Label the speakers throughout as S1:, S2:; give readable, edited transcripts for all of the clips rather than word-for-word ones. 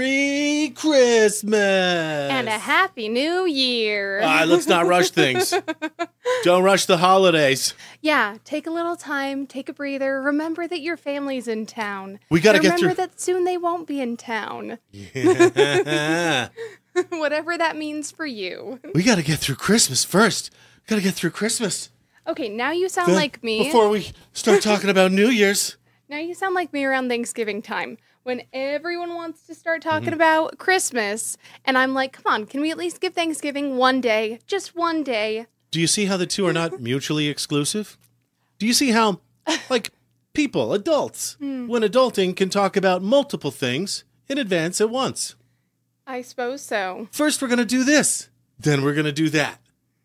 S1: Merry Christmas.
S2: And a Happy New Year.
S1: All right, let's not rush things. Don't rush the holidays.
S2: Yeah, take a little time, take a breather. Remember that your family's in town.
S1: We got to get through.
S2: Remember that soon they won't be in town.
S1: Yeah.
S2: Whatever that means for you.
S1: We got to get through Christmas first. We got to get through Christmas.
S2: Okay, now you sound like me.
S1: Before we start talking about New Year's.
S2: Now you sound like me around Thanksgiving time when everyone wants to start talking about Christmas. And I'm like, come on, can we at least give Thanksgiving one day? Just one day.
S1: Do you see how the two are not mutually exclusive? Do you see how, like, people, adults, when adulting can talk about multiple things in advance at once?
S2: I suppose so.
S1: First, we're going to do this. Then we're going to do that.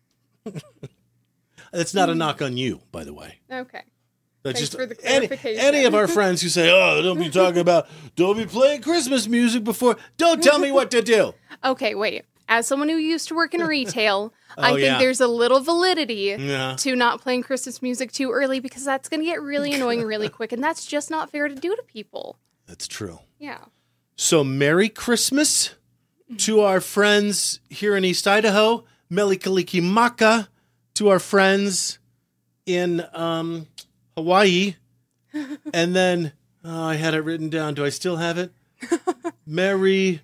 S1: That's not a knock on you, by the way.
S2: Okay.
S1: That's
S2: Thanks
S1: just
S2: for the clarification.
S1: any of our friends who say, oh, don't be playing Christmas music before. Don't tell me what to do.
S2: Okay, wait. As someone who used to work in retail, I think
S1: yeah.
S2: there's a little validity
S1: Yeah.
S2: to not playing Christmas music too early because that's going to get really annoying really quick, and that's just not fair to do to people.
S1: That's true.
S2: Yeah.
S1: So Merry Christmas to our friends here in East Idaho. Mele Kalikimaka to our friends in Hawaii. And then, I had it written down. Do I still have it? Merry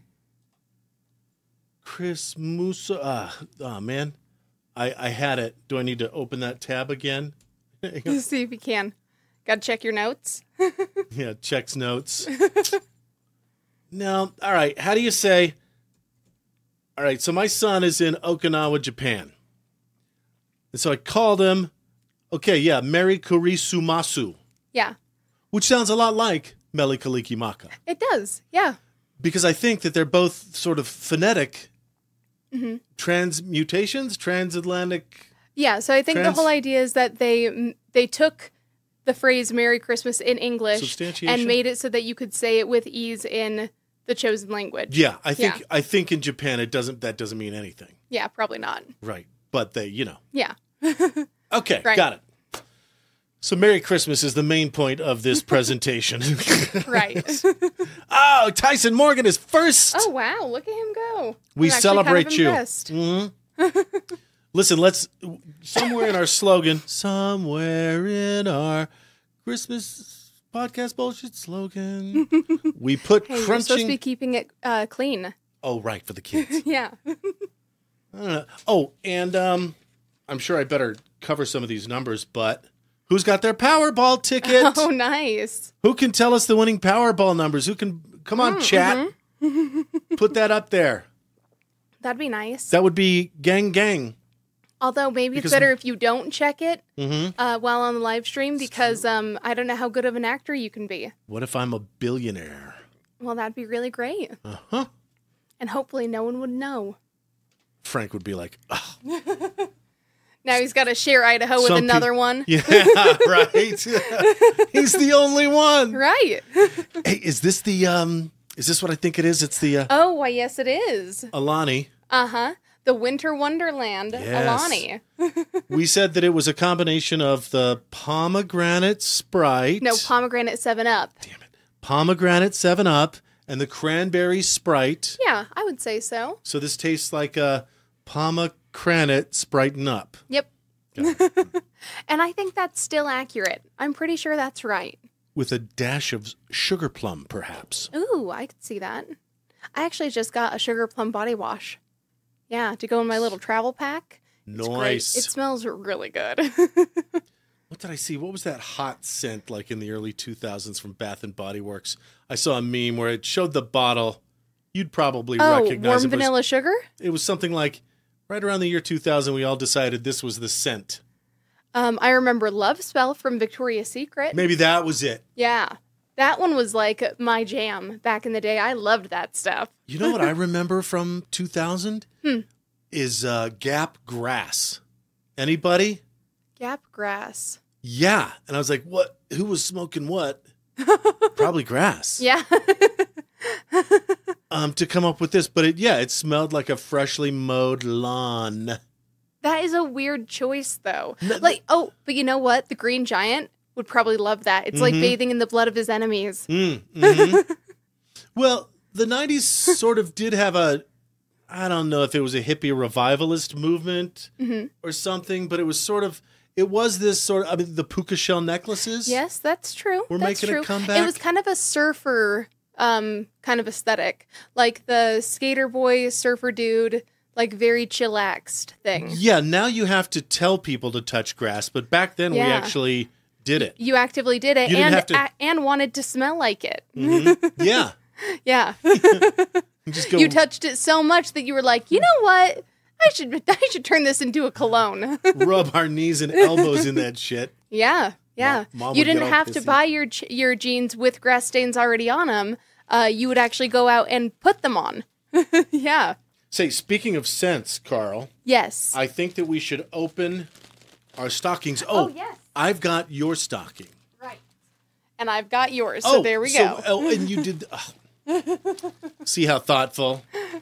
S1: Christmas. Oh, man. I had it. Do I need to open that tab again?
S2: See if you can. Got to check your notes.
S1: Yeah, checks notes. No. All right. How do you say... All right, so my son is in Okinawa, Japan. And so I called him, okay, yeah, Merry Kurisumasu,
S2: Yeah.
S1: which sounds a lot like Mele Kalikimaka.
S2: It does. Yeah.
S1: Because I think that they're both sort of phonetic transatlantic.
S2: Yeah, so I think the whole idea is that they took the phrase Merry Christmas in English
S1: Substantiation?
S2: and made it so that you could say it with ease in the chosen language.
S1: Yeah, I think in Japan that doesn't mean anything.
S2: Yeah, probably not.
S1: Right. But they,
S2: Yeah.
S1: Okay,
S2: Right.
S1: got it. So Merry Christmas is the main point of this presentation.
S2: Right.
S1: Oh, Tyson Morgan is first.
S2: Oh, wow. Look at him go.
S1: We
S2: I'm actually
S1: celebrate
S2: kind of
S1: you.
S2: impressed.
S1: Listen, let's somewhere in our slogan, somewhere in our Christmas podcast bullshit slogan, we put
S2: Hey, you're
S1: crunching.
S2: supposed to be keeping it clean.
S1: Oh, right, for the kids.
S2: Yeah.
S1: I don't know. Oh, and I'm sure I better cover some of these numbers, but who's got their Powerball ticket?
S2: Oh, nice.
S1: Who can tell us the winning Powerball numbers? Who can come on, chat? Put that up there.
S2: That'd be nice.
S1: That would be gang.
S2: Although maybe
S1: Because-
S2: it's better if you don't check it while on the live stream because I don't know how good of an actor you can be.
S1: What if I'm a billionaire?
S2: Well, that'd be really great.
S1: Uh-huh.
S2: And hopefully no one would know.
S1: Frank would be like, oh,
S2: Now he's got to share Idaho with another one.
S1: yeah, right. He's the only one.
S2: Right.
S1: Hey, is this what I think it is? It's the
S2: Oh, why, yes, it is.
S1: Alani.
S2: Uh-huh. The Winter Wonderland,
S1: Yes.
S2: Alani.
S1: We said that it was a combination of the pomegranate Sprite.
S2: No, pomegranate 7-Up.
S1: Damn it. Pomegranate 7-Up and the cranberry Sprite.
S2: Yeah, I would say so.
S1: So this tastes like a pomegranate Sprite Up.
S2: Yep. And I think that's still accurate. I'm pretty sure that's right.
S1: With a dash of sugar plum, perhaps.
S2: Ooh, I could see that. I actually just got a sugar plum body wash. Yeah, to go in my little travel pack. It's great.
S1: Nice.
S2: It smells really good.
S1: What did I see? What was that hot scent like in the early 2000s from Bath and Body Works? I saw a meme where it showed the bottle. You'd probably recognize
S2: warm vanilla sugar?
S1: It was something like right around the year 2000, we all decided this was the scent.
S2: I remember Love Spell from Victoria's Secret.
S1: Maybe that was it.
S2: Yeah. That one was like my jam back in the day. I loved that stuff.
S1: You know what I remember from 2000? Is Gap Grass. Anybody?
S2: Gap grass.
S1: Yeah. And I was like, what? Who was smoking what? Probably grass.
S2: Yeah.
S1: To come up with this. But it smelled like a freshly mowed lawn.
S2: That is a weird choice, though. But you know what? The Green Giant would probably love that. It's like bathing in the blood of his enemies.
S1: Mm-hmm. Well, the 90s sort of did have I don't know if it was a hippie revivalist movement or something, but it was this sort of, I mean, the puka shell necklaces.
S2: Yes, that's true.
S1: We're
S2: that's
S1: making
S2: true.
S1: a comeback.
S2: It was kind of a surfer kind of aesthetic. Like the skater boy, surfer dude, like very chillaxed thing.
S1: Yeah, now you have to tell people to touch grass, but back then we actually did it.
S2: You actively did it
S1: You didn't have to...
S2: and wanted to smell like it.
S1: Yeah.
S2: Yeah.
S1: Just go...
S2: You touched it so much that you were like, you know what? I should turn this into a cologne.
S1: Rub our knees and elbows in that shit.
S2: Yeah. Yeah.
S1: Mom
S2: you
S1: would
S2: didn't
S1: get all
S2: have to
S1: pissy.
S2: buy your jeans with grass stains already on them. You would actually go out and put them on. Yeah.
S1: Say, speaking of scents, Carl.
S2: Yes.
S1: I think that we should open our stockings.
S2: Oh, yes.
S1: I've got your stocking.
S2: Right. And I've got yours. So there we go.
S1: Oh, and you did. See how thoughtful.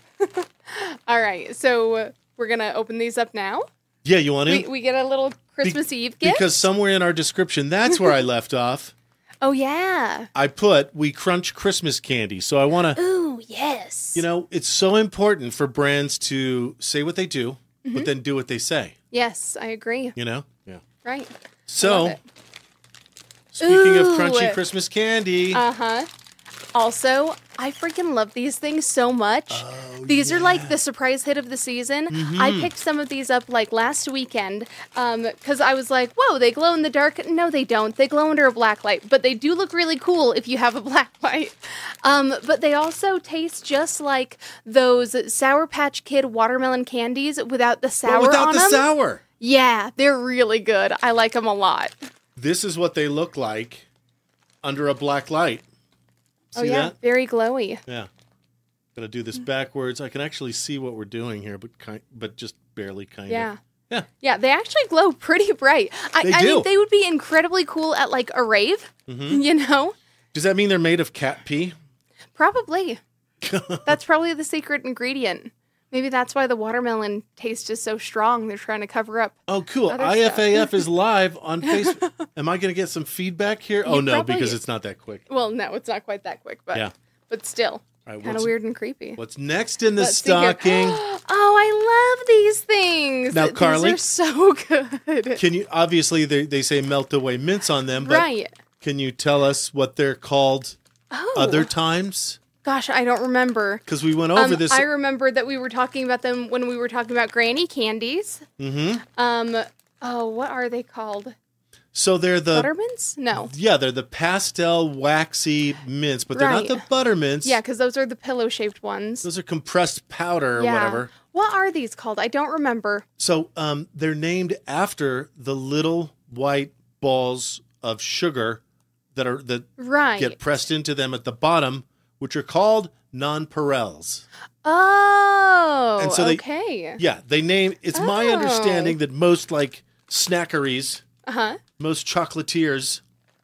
S2: All right. So we're going to open these up now.
S1: Yeah, you want to?
S2: We get a little Christmas Eve gift.
S1: Because somewhere in our description, that's where I left off.
S2: Oh, yeah.
S1: I put, we crunch Christmas candy. So I want to,
S2: Ooh, yes.
S1: you know, it's so important for brands to say what they do, but then do what they say.
S2: Yes, I agree.
S1: You know? Yeah.
S2: Right.
S1: So, speaking of
S2: Ooh.
S1: crunchy Christmas candy.
S2: Uh-huh. Also, I freaking love these things so much. These are like the surprise hit of the season. I picked some of these up like last weekend because I was like, whoa, they glow in the dark. No, they don't. They glow under a black light, but they do look really cool if you have a black light. But they also taste just like those Sour Patch Kid watermelon candies without the sour
S1: without
S2: on
S1: the
S2: them.
S1: sour.
S2: Yeah, they're really good. I like them a lot.
S1: This is what they look like under a black light. See that?
S2: Very glowy.
S1: Yeah. Gonna do this backwards. I can actually see what we're doing here, but just barely, kind
S2: Yeah.
S1: of. Yeah.
S2: Yeah, they actually glow pretty bright. I
S1: do.
S2: mean, they would be incredibly cool at like a rave, you know?
S1: Does that mean they're made of cat pee?
S2: Probably. That's probably the secret ingredient. Maybe that's why the watermelon taste is so strong. They're trying to cover up.
S1: Oh, cool.
S2: Other
S1: IFAF is live on Facebook. Am I going to get some feedback here? Oh, no,
S2: probably-
S1: because it's not that quick.
S2: Well, no, it's not quite that quick, but
S1: Yeah.
S2: but still,
S1: All right,
S2: kind of
S1: what's-
S2: weird and creepy.
S1: What's next in the
S2: Let's see here.
S1: stocking?
S2: Oh, I love these things.
S1: Now, Carly-
S2: these are so good.
S1: Can you, obviously, they say melt away mints on them, but
S2: Right.
S1: can you tell us what they're called
S2: Oh,
S1: other times?
S2: gosh, I don't remember.
S1: Because we went over this.
S2: I remember that we were talking about them when we were talking about granny candies. Oh, what are they called?
S1: So they're the
S2: Buttermints? No.
S1: Yeah, they're the pastel waxy mints, but they're not
S2: Right.
S1: the buttermints.
S2: Yeah, because those are the pillow-shaped ones.
S1: Those are compressed powder or
S2: Yeah.
S1: whatever.
S2: What are these called? I don't remember.
S1: So they're named after the little white balls of sugar that
S2: Right.
S1: get pressed into them at the bottom, which are called nonpareils.
S2: Oh,
S1: And so they-
S2: okay.
S1: Yeah, they name. It's my
S2: Oh.
S1: understanding that most like snackeries,
S2: Uh-huh.
S1: most chocolatiers,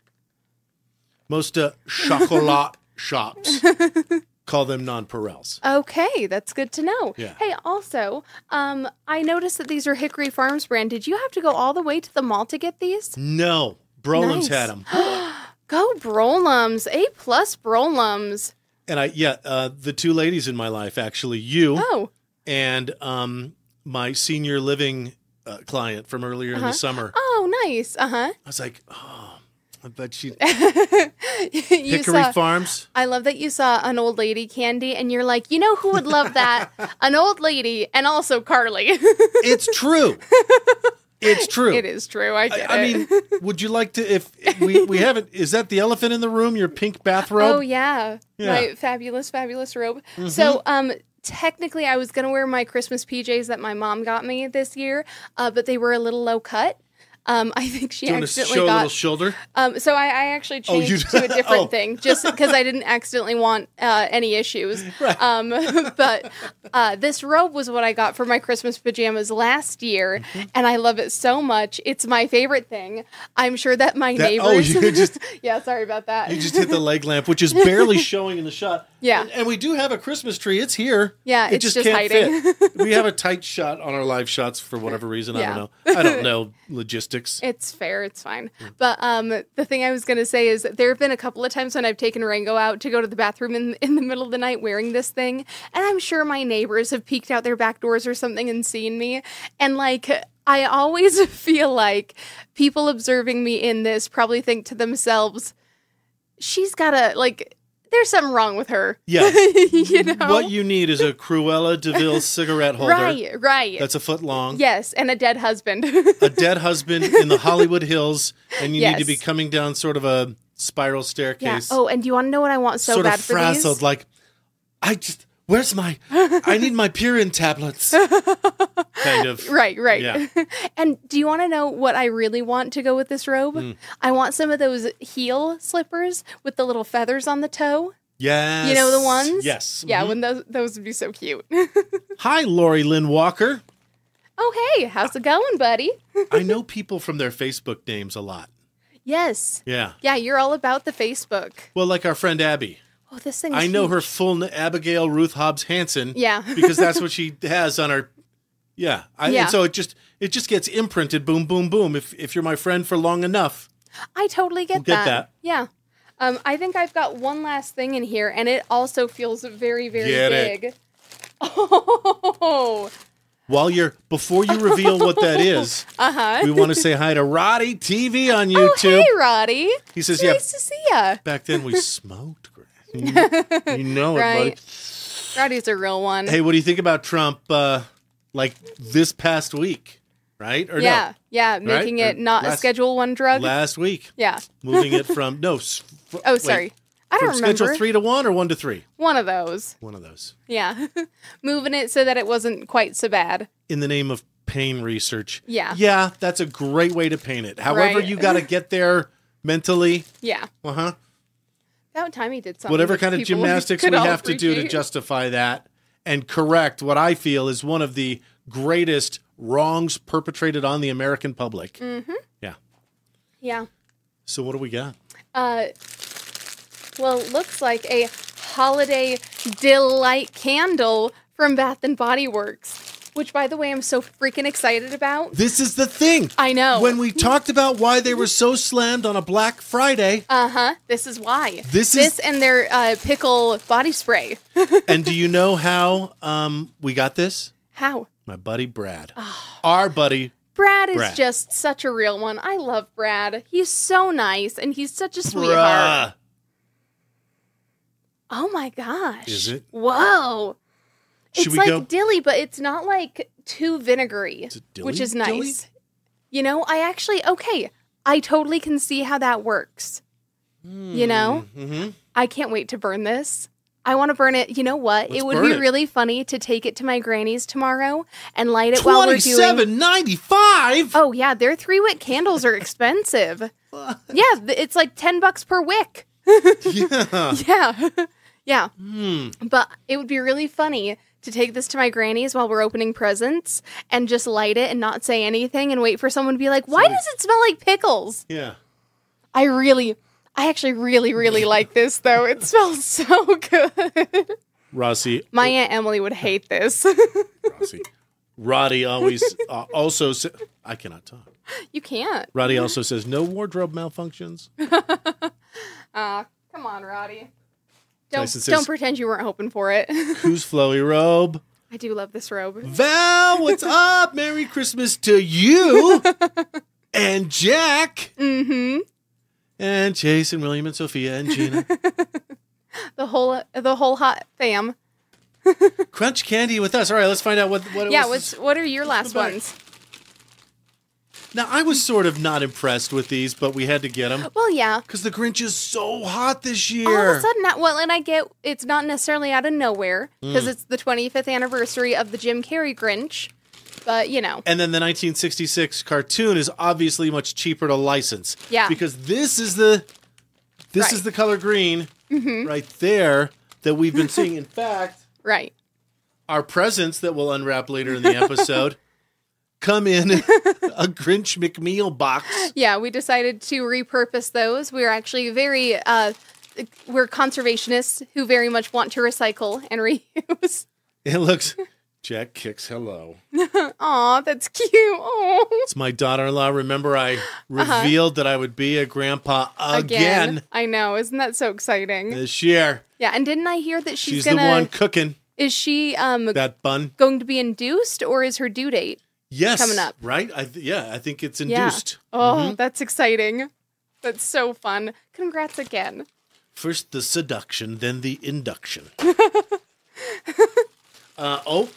S1: most chocolat shops call them nonpareils.
S2: Okay, that's good to know.
S1: Yeah.
S2: Hey, also, I noticed that these are Hickory Farms brand. Did you have to go all the way to the mall to get these?
S1: No, Brolam's
S2: Nice.
S1: had them.
S2: Go Brolums. A+ Brolums.
S1: And the two ladies in my life, actually, you
S2: Oh.
S1: and my senior living client from earlier in the summer.
S2: Oh, nice. Uh-huh.
S1: I was like, oh, I bet she
S2: You
S1: Hickory
S2: saw,
S1: Farms.
S2: I love that you saw an old lady candy and you're like, you know who would love that? An old lady and also Carly.
S1: It's true. It's true.
S2: It is true. I get
S1: I
S2: it.
S1: mean, would you like to? If we haven't, is that the elephant in the room? Your pink bathrobe?
S2: Oh yeah.
S1: Yeah.
S2: My fabulous robe. So technically I was gonna wear my Christmas PJs that my mom got me this year, but they were a little low cut. I think she
S1: Do you want to
S2: accidentally
S1: show a little
S2: got.
S1: show?
S2: So I actually
S1: Oh, you-
S2: changed to a different
S1: Oh.
S2: thing just because I didn't accidentally want any issues.
S1: Right.
S2: But this robe was what I got for my Christmas pajamas last year,
S1: Mm-hmm.
S2: and I love it so much. It's my favorite thing. I'm sure that my neighbors.
S1: you just
S2: yeah, sorry about that.
S1: you just hit the leg lamp, which is barely showing in the shot.
S2: Yeah.
S1: and we do have a Christmas tree. It's here.
S2: Yeah,
S1: it
S2: it's just
S1: can't
S2: hiding.
S1: fit. We have a tight shot on our live shots for whatever reason.
S2: Yeah.
S1: I don't know. I don't know logistics. gymnastics.
S2: It's fair. It's fine. But the thing I was going to say is there have been a couple of times when I've taken Rango out to go to the bathroom in the middle of the night wearing this thing. And I'm sure my neighbors have peeked out their back doors or something and seen me. And like, I always feel like people observing me in this probably think to themselves, she's got to, like, there's something wrong with her.
S1: Yeah.
S2: You know?
S1: What you need is a Cruella de Vil cigarette holder.
S2: Right.
S1: That's a foot long.
S2: Yes, and a dead husband.
S1: A dead husband in the Hollywood Hills, and you need to
S2: Yes.
S1: be coming down sort of a spiral
S2: Yeah.
S1: staircase.
S2: Oh, and do you want to know what I want so
S1: sort
S2: bad
S1: of
S2: for
S1: frazzled,
S2: these?
S1: like, I need my Pyrin tablets. Kind of.
S2: Right.
S1: Yeah.
S2: And do you want to know what I really want to go with this robe? I want some of those heel slippers with the little feathers on the toe.
S1: Yes.
S2: You know the ones?
S1: Yes.
S2: Yeah,
S1: Mhm.
S2: when those would be so cute.
S1: Hi, Lori Lynn Walker.
S2: Oh, hey, how's it going, buddy?
S1: I know people from their Facebook names a lot.
S2: Yes.
S1: Yeah.
S2: Yeah, you're all about the Facebook.
S1: Well, like our friend Abby.
S2: Oh, this thing.
S1: I know her full name, Abigail Ruth Hobbs Hanson.
S2: Yeah.
S1: Because that's what she has on her. Yeah.
S2: Yeah.
S1: And so it just gets imprinted. Boom, boom, boom. If you're my friend for long enough.
S2: I totally get
S1: Get that.
S2: Yeah. I think I've got one last thing in here, and it also feels very, very
S1: Get
S2: big.
S1: it.
S2: Oh.
S1: Before you reveal what that is, we want to say hi to Roddy TV on
S2: Oh,
S1: YouTube.
S2: hey, Roddy.
S1: He says,
S2: It's
S1: yeah,
S2: nice to see ya.
S1: back then we smoked. You know it,
S2: Right.
S1: buddy.
S2: Roddy's a real one.
S1: Hey, what do you think about Trump, like this past week, right? Or
S2: yeah, making
S1: Or
S2: it not a
S1: last-
S2: Schedule 1 drug.
S1: last week.
S2: Yeah.
S1: Moving it from,
S2: Oh, sorry. I don't
S1: from
S2: remember.
S1: Schedule 3 to 1 or 1 to 3?
S2: One of those.
S1: One of those.
S2: Yeah. Moving it so that it wasn't quite so bad.
S1: In the name of pain research.
S2: Yeah.
S1: Yeah, that's a great way to paint it. However,
S2: Right.
S1: you got to get there mentally.
S2: Yeah.
S1: Uh-huh.
S2: About time he did something.
S1: Whatever
S2: that
S1: kind of
S2: people
S1: gymnastics
S2: could
S1: we
S2: all
S1: have to do to
S2: appreciate.
S1: justify that and correct what I feel is one of the greatest wrongs perpetrated on the American public.
S2: Mm-hmm.
S1: Yeah.
S2: Yeah.
S1: So what do we got?
S2: Well, it looks like a holiday delight candle from Bath and Body Works, which, by the way, I'm so freaking excited about.
S1: This is the thing.
S2: I know.
S1: When we talked about why they were so slammed on a Black Friday,
S2: This is why.
S1: This
S2: and their pickle body spray.
S1: and do you know how we got this?
S2: How?
S1: My buddy Brad. Our buddy.
S2: Brad is
S1: Brad.
S2: just such a real one. I love Brad. He's so nice, and he's such a sweetheart.
S1: Bruh.
S2: Oh my gosh.
S1: Is it?
S2: Whoa.
S1: Should
S2: It's
S1: we
S2: like
S1: go?
S2: dilly, but it's not like too vinegary,
S1: Is it dilly?
S2: which is nice.
S1: Dilly?
S2: You know, I totally can see how that works. You know?
S1: Mm-hmm.
S2: I can't wait to burn this. I want to burn it. You know what?
S1: Let's
S2: it would
S1: burn
S2: be
S1: it.
S2: really funny to take it to my granny's tomorrow and light it while we're doing.
S1: $27.95.
S2: Oh yeah, their 3-wick candles are expensive. Yeah, it's like $10 per wick.
S1: Yeah.
S2: Yeah. Yeah.
S1: Hmm.
S2: But it would be really funny to take this to my granny's while we're opening presents and just light it and not say anything and wait for someone to be like, why does it smell like pickles?
S1: Yeah.
S2: I actually really, really like this though. It smells so good.
S1: Rossi.
S2: My Aunt Emily would hate this.
S1: Rossi. Roddy always also says, I cannot talk.
S2: You can't.
S1: Roddy also says, no wardrobe malfunctions.
S2: Come on, Roddy.
S1: Tyson says-
S2: Don't pretend you weren't hoping for it.
S1: Whose flowy robe?
S2: I do love this robe.
S1: Val, what's up? Merry Christmas to you and Jack.
S2: Mm-hmm.
S1: And Chase and William and Sophia and Gina.
S2: The whole hot fam.
S1: Crunch candy with us. All right, let's find out what it
S2: Yeah,
S1: was.
S2: what are your last
S1: back.
S2: ones?
S1: Now, I was sort of not impressed with these, but we had to get them.
S2: Well, yeah.
S1: Because the Grinch is so hot this
S2: All
S1: year.
S2: of a sudden, and I get it's not necessarily out of nowhere because
S1: Mm.
S2: it's the 25th anniversary of the Jim Carrey Grinch, but you know.
S1: And then the 1966 cartoon is obviously much cheaper to license.
S2: Yeah.
S1: Because this is the
S2: Right.
S1: color green right there that we've been seeing. In fact,
S2: Right.
S1: our presents that we'll unwrap later in the episode come in a Grinch McMeal box.
S2: Yeah, we decided to repurpose those. We're actually we're conservationists who very much want to recycle and reuse.
S1: It looks Jack kicks hello.
S2: Aw, that's cute. Aw.
S1: It's my daughter-in-law. Remember, I revealed that I would be a grandpa again
S2: I know. Isn't that so exciting?
S1: this year.
S2: Yeah, and didn't I hear that she's
S1: the one cooking
S2: Is she
S1: that bun.
S2: going to be induced, or is her due date?
S1: Yes.
S2: Coming up.
S1: Right? I think it's induced.
S2: Yeah. Oh, that's exciting. That's so fun. Congrats again.
S1: First the seduction, then the induction.
S2: Oh,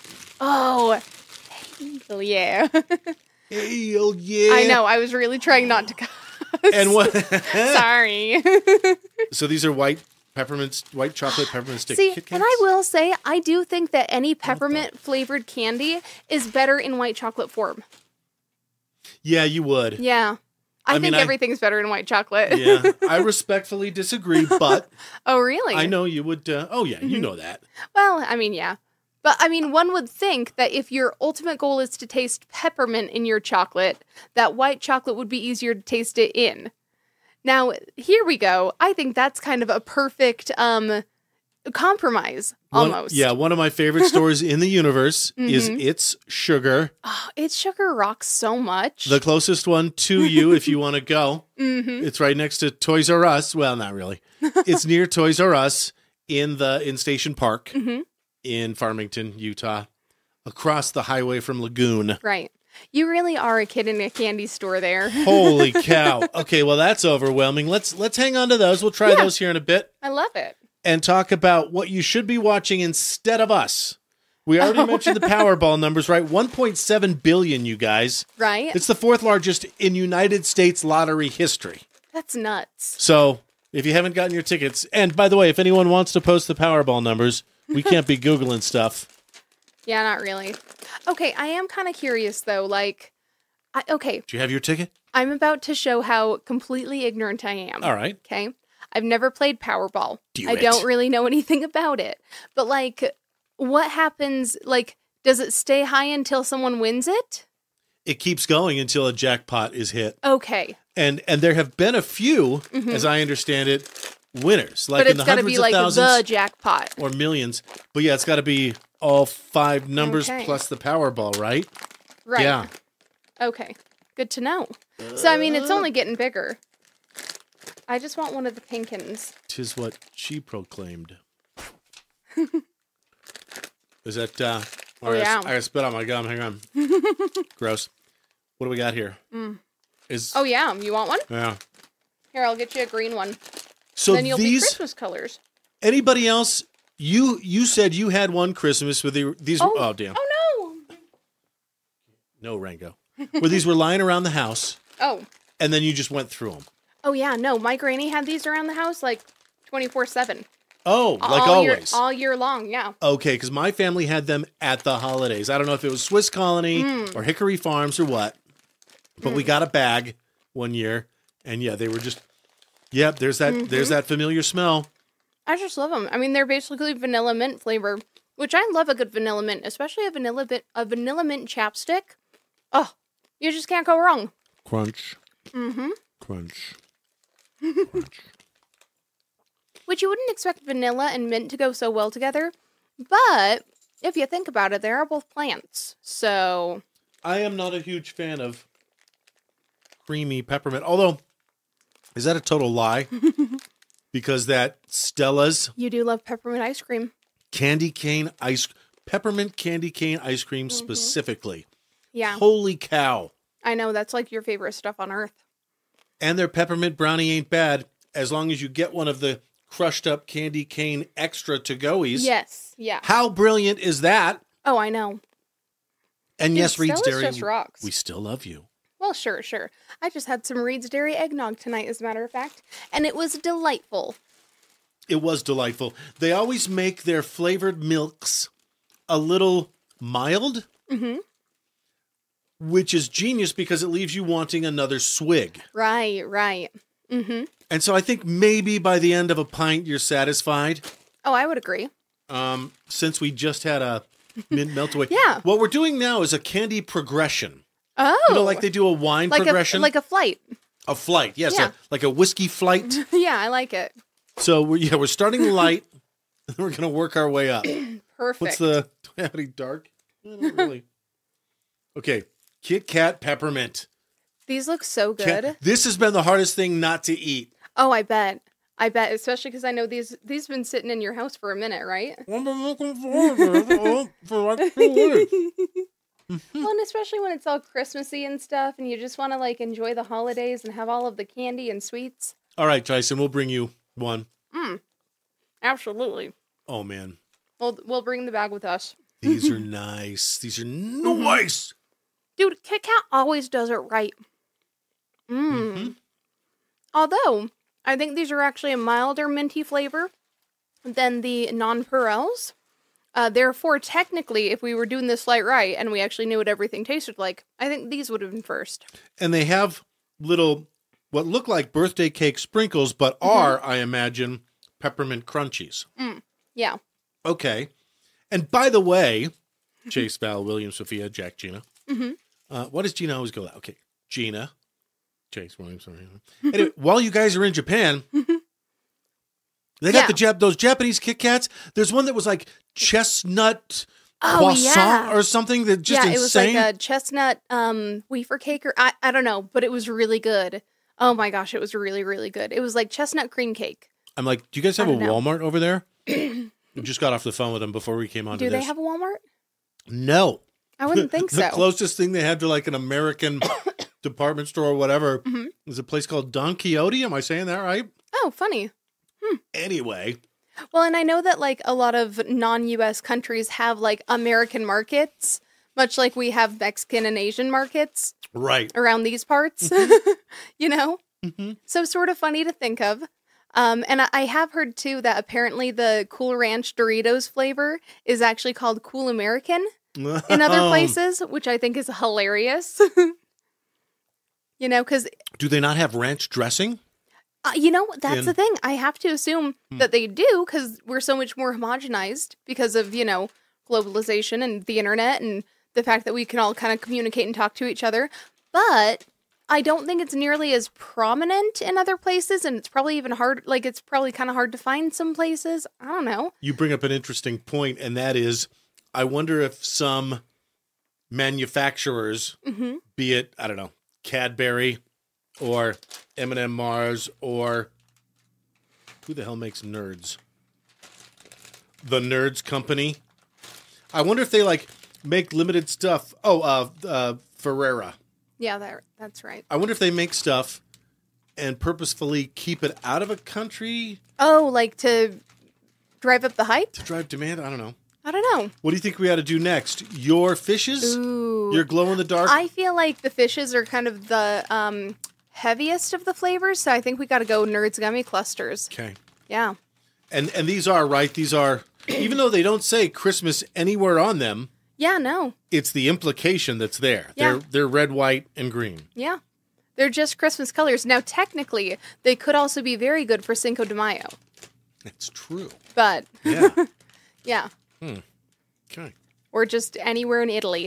S2: hell yeah.
S1: Hell yeah.
S2: I know. I was really trying not to cuss.
S1: And what?
S2: Sorry.
S1: So these are white chocolate peppermint stick
S2: See,
S1: Kit Kats?
S2: and I will say, I do think that any peppermint flavored candy is better in white chocolate form.
S1: Yeah, you would.
S2: Yeah. I
S1: mean,
S2: think everything's better in white chocolate.
S1: Yeah, I respectfully disagree, but
S2: Oh, really?
S1: I know you would. You know that.
S2: Well, I mean, yeah. But, I mean, one would think that if your ultimate goal is to taste peppermint in your chocolate, that white chocolate would be easier to taste it in. Now, here we go. I think that's kind of a perfect compromise, almost.
S1: One of my favorite stores in the universe is It's Sugar.
S2: Oh, It's Sugar rocks so much.
S1: The closest one to you, if you want to go. It's right next to Toys R Us. Well, not really. It's near Toys R Us in Station Park in Farmington, Utah, across the highway from Lagoon.
S2: Right. You really are a kid in a candy store there.
S1: Holy cow. Okay, well, that's overwhelming. Let's hang on to those. We'll try those here in a bit.
S2: I love it.
S1: And talk about what you should be watching instead of us. We already mentioned the Powerball numbers, right? 1.7 billion, you guys.
S2: Right?
S1: It's the fourth largest in United States lottery history.
S2: That's nuts.
S1: So if you haven't gotten your tickets, and by the way, if anyone wants to post the Powerball numbers, we can't be Googling stuff.
S2: Yeah, not really. Okay, I am kind of curious, though. Okay.
S1: Do you have your ticket?
S2: I'm about to show how completely ignorant I am.
S1: All right.
S2: Okay? I've never played Powerball.
S1: Do
S2: I
S1: it.
S2: don't really know anything about it. But, what happens? Does it stay high until someone wins it?
S1: It keeps going until a jackpot is hit.
S2: Okay.
S1: And there have been a few, as I understand it, winners.
S2: But
S1: in
S2: it's
S1: the
S2: got to
S1: hundreds
S2: be
S1: of thousands
S2: the jackpot.
S1: or millions. But yeah, it's got to be all 5 numbers
S2: Okay.
S1: plus the Powerball, right?
S2: Right.
S1: Yeah.
S2: Okay. Good to know. So, I mean, it's only getting bigger. I just want one of the pinkins.
S1: 'Tis what she proclaimed. Is that,
S2: Oh, yeah.
S1: I gotta spit on my gum. Hang on. Gross. What do we got here?
S2: Oh, yeah. You want one?
S1: Yeah.
S2: Here, I'll get you a green one.
S1: So
S2: Then you'll be
S1: these,
S2: Christmas colors.
S1: anybody else, you said you had one Christmas with these, oh damn.
S2: Oh, no.
S1: No, Rango. Where these were lying around the house,
S2: Oh.
S1: and then you just went through them.
S2: Oh, yeah. No, my granny had these around the house 24/7.
S1: Oh, like
S2: all
S1: always.
S2: all year long, yeah.
S1: Okay, because my family had them at the holidays. I don't know if it was Swiss Colony or Hickory Farms or what, but we got a bag one year, and yeah, they were just, there's that familiar smell.
S2: I just love them. I mean, they're basically vanilla mint flavor, which I love a good vanilla mint, especially a vanilla mint chapstick. Oh, you just can't go wrong.
S1: Crunch. Crunch. Crunch.
S2: Which you wouldn't expect vanilla and mint to go so well together, but if you think about it, they are both plants, so...
S1: I am not a huge fan of creamy peppermint, although, is that a total lie? Because that Stella's
S2: You do love peppermint ice cream.
S1: peppermint candy cane ice cream specifically.
S2: Yeah,
S1: Holy cow.
S2: I know, that's your favorite stuff on earth.
S1: And their peppermint brownie ain't bad, as long as you get one of the crushed up candy cane extra to-goies.
S2: Yes, yeah.
S1: How brilliant is that?
S2: Oh, I know.
S1: And
S2: Dude,
S1: yes, Reed's
S2: Stella's
S1: Dairy,
S2: just rocks.
S1: we still love you.
S2: Well, sure. I just had some Reed's Dairy eggnog tonight, as a matter of fact, and it was delightful.
S1: It was delightful. They always make their flavored milks a little mild, which is genius because it leaves you wanting another swig.
S2: Right.
S1: And so I think maybe by the end of a pint, you're satisfied.
S2: Oh, I would agree.
S1: Since we just had a mint melt away.
S2: Yeah.
S1: What we're doing now is a candy progression.
S2: Oh.
S1: You know, like they do a wine progression.
S2: Like a flight.
S1: A flight, yes.
S2: Yeah.
S1: Like a whiskey flight.
S2: Yeah, I like it.
S1: So, we're starting light. And we're going to work our way up.
S2: Perfect.
S1: What's the... Do I have any dark? Not really. Okay, Kit Kat peppermint.
S2: These look so good.
S1: This has been the hardest thing not to eat.
S2: Oh, I bet. Especially because I know these been sitting in your house for a minute, right?
S1: I've been looking forward to it for like 2 weeks.
S2: Well, and especially when it's all Christmassy and stuff, and you just want to like enjoy the holidays and have all of the candy and sweets.
S1: All right, Tyson, we'll bring you one.
S2: Absolutely.
S1: Oh, man.
S2: We'll bring the bag with us.
S1: These are nice. These are nice.
S2: Dude, Kit Kat always does it right. Although, I think these are actually a milder minty flavor than the non-Purells. Therefore, technically, if we were doing this light right and we actually knew what everything tasted like, I think these would have been first.
S1: And they have little, what look like birthday cake sprinkles, but are, I imagine, peppermint crunchies.
S2: Yeah.
S1: Okay. And by the way, Chase, Val, William, Sophia, Jack, Gina. What does Gina always go like? Okay, Gina, Chase, William, sorry. Anyway, while you guys are in Japan, they got those Japanese Kit Kats. There's one that was like chestnut croissant or something that just insane. It was like
S2: a chestnut wafer cake or I don't know, but it was really good. Oh my gosh, it was really, really good. It was like chestnut cream cake.
S1: I'm like, do you guys have a Walmart over there? We just got off the phone with them before we came on to this.
S2: Do they have a Walmart?
S1: No.
S2: I wouldn't think so.
S1: The closest thing they had to like an American department store or whatever is a place called Don Quixote. Am I saying that right?
S2: Oh, funny.
S1: Anyway.
S2: Well, and I know that like a lot of non-US countries have like American markets, much like we have Mexican and Asian markets.
S1: Right.
S2: Around these parts, you know? So sort of funny to think of. And I have heard too that apparently the Cool Ranch Doritos flavor is actually called Cool American in other places, which I think is hilarious. You know, because...
S1: Do they not have ranch dressing?
S2: You know, that's the thing. I have to assume that they do because we're so much more homogenized because of, you know, globalization and the internet and the fact that we can all kind of communicate and talk to each other. But I don't think it's nearly as prominent in other places, and it's probably even hard. Like, it's probably kind of hard to find some places. I don't know.
S1: You bring up an interesting point, and that is, I wonder if some manufacturers, be it, I don't know, Cadbury or M&M Mars or who the hell makes Nerds? The Nerds Company. I wonder if they like make limited stuff. Ferrera.
S2: Yeah, that's right.
S1: I wonder if they make stuff and purposefully keep it out of a country.
S2: Oh, like to drive up the hype?
S1: To drive demand? I don't know.
S2: What
S1: do you think we ought to do next? Your fishes?
S2: Ooh.
S1: Your glow-in-the-dark?
S2: I feel like the fishes are kind of the heaviest of the flavors, so I think we got to go Nerds Gummy Clusters.
S1: Okay.
S2: Yeah.
S1: And these are, right? These are, even though they don't say Christmas anywhere on them.
S2: Yeah, no.
S1: It's the implication that's there.
S2: Yeah.
S1: They're red, white, and green.
S2: Yeah. They're just Christmas colors. Now, technically, they could also be very good for Cinco de Mayo.
S1: That's true.
S2: But.
S1: Yeah.
S2: Yeah.
S1: Okay.
S2: Or just anywhere in Italy.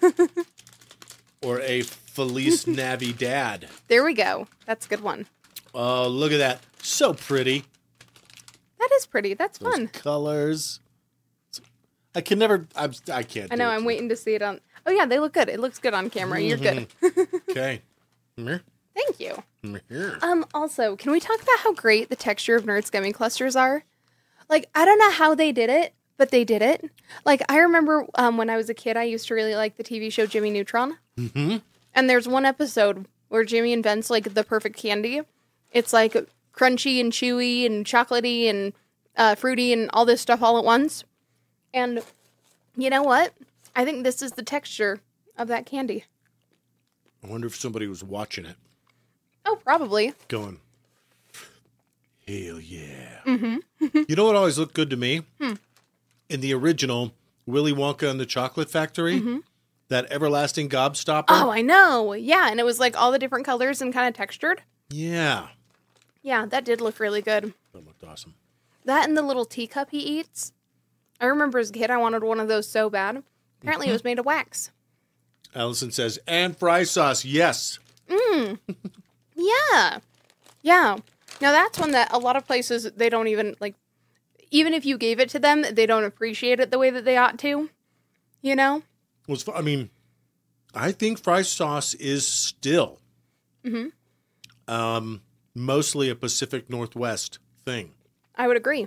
S1: Or a Feliz Navidad.
S2: There we go. That's a good one.
S1: Oh, look at that. So pretty.
S2: That is pretty. That's
S1: Those
S2: fun.
S1: Colors. I can never, I can't.
S2: I know, I'm waiting to see it on. Oh, yeah, they look good. It looks good on camera. You're good.
S1: Okay.
S2: Thank you. Also, can we talk about how great the texture of Nerds Gummy Clusters are? Like, I don't know how they did it, but they did it. Like, I remember when I was a kid, I used to really like the TV show Jimmy Neutron. And there's one episode where Jimmy invents, like, the perfect candy. It's, like, crunchy and chewy and chocolatey and fruity and all this stuff all at once. And you know what? I think this is the texture of that candy.
S1: I wonder if somebody was watching it.
S2: Oh, probably.
S1: Going, hell yeah. You know what always looked good to me? In the original Willy Wonka and the Chocolate Factory, that everlasting gobstopper.
S2: Oh, I know. Yeah, and it was like all the different colors and kind of textured.
S1: Yeah.
S2: Yeah, that did look really good.
S1: That looked awesome.
S2: That and the little teacup he eats. I remember as a kid, I wanted one of those so bad. Apparently, it was made of wax.
S1: Allison says, and fry sauce, yes.
S2: Yeah. Yeah. Now, that's one that a lot of places, they don't even, like, even if you gave it to them, they don't appreciate it the way that they ought to. You know?
S1: I mean, I think fry sauce is still mostly a Pacific Northwest thing.
S2: I would agree.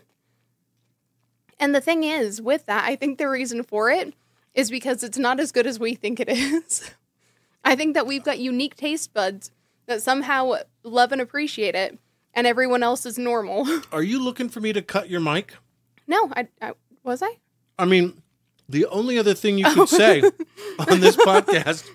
S2: And the thing is, with that, I think the reason for it is because it's not as good as we think it is. I think that we've got unique taste buds that somehow love and appreciate it, and everyone else is normal.
S1: Are you looking for me to cut your mic?
S2: No, I was I?
S1: I mean, the only other thing you could say on this podcast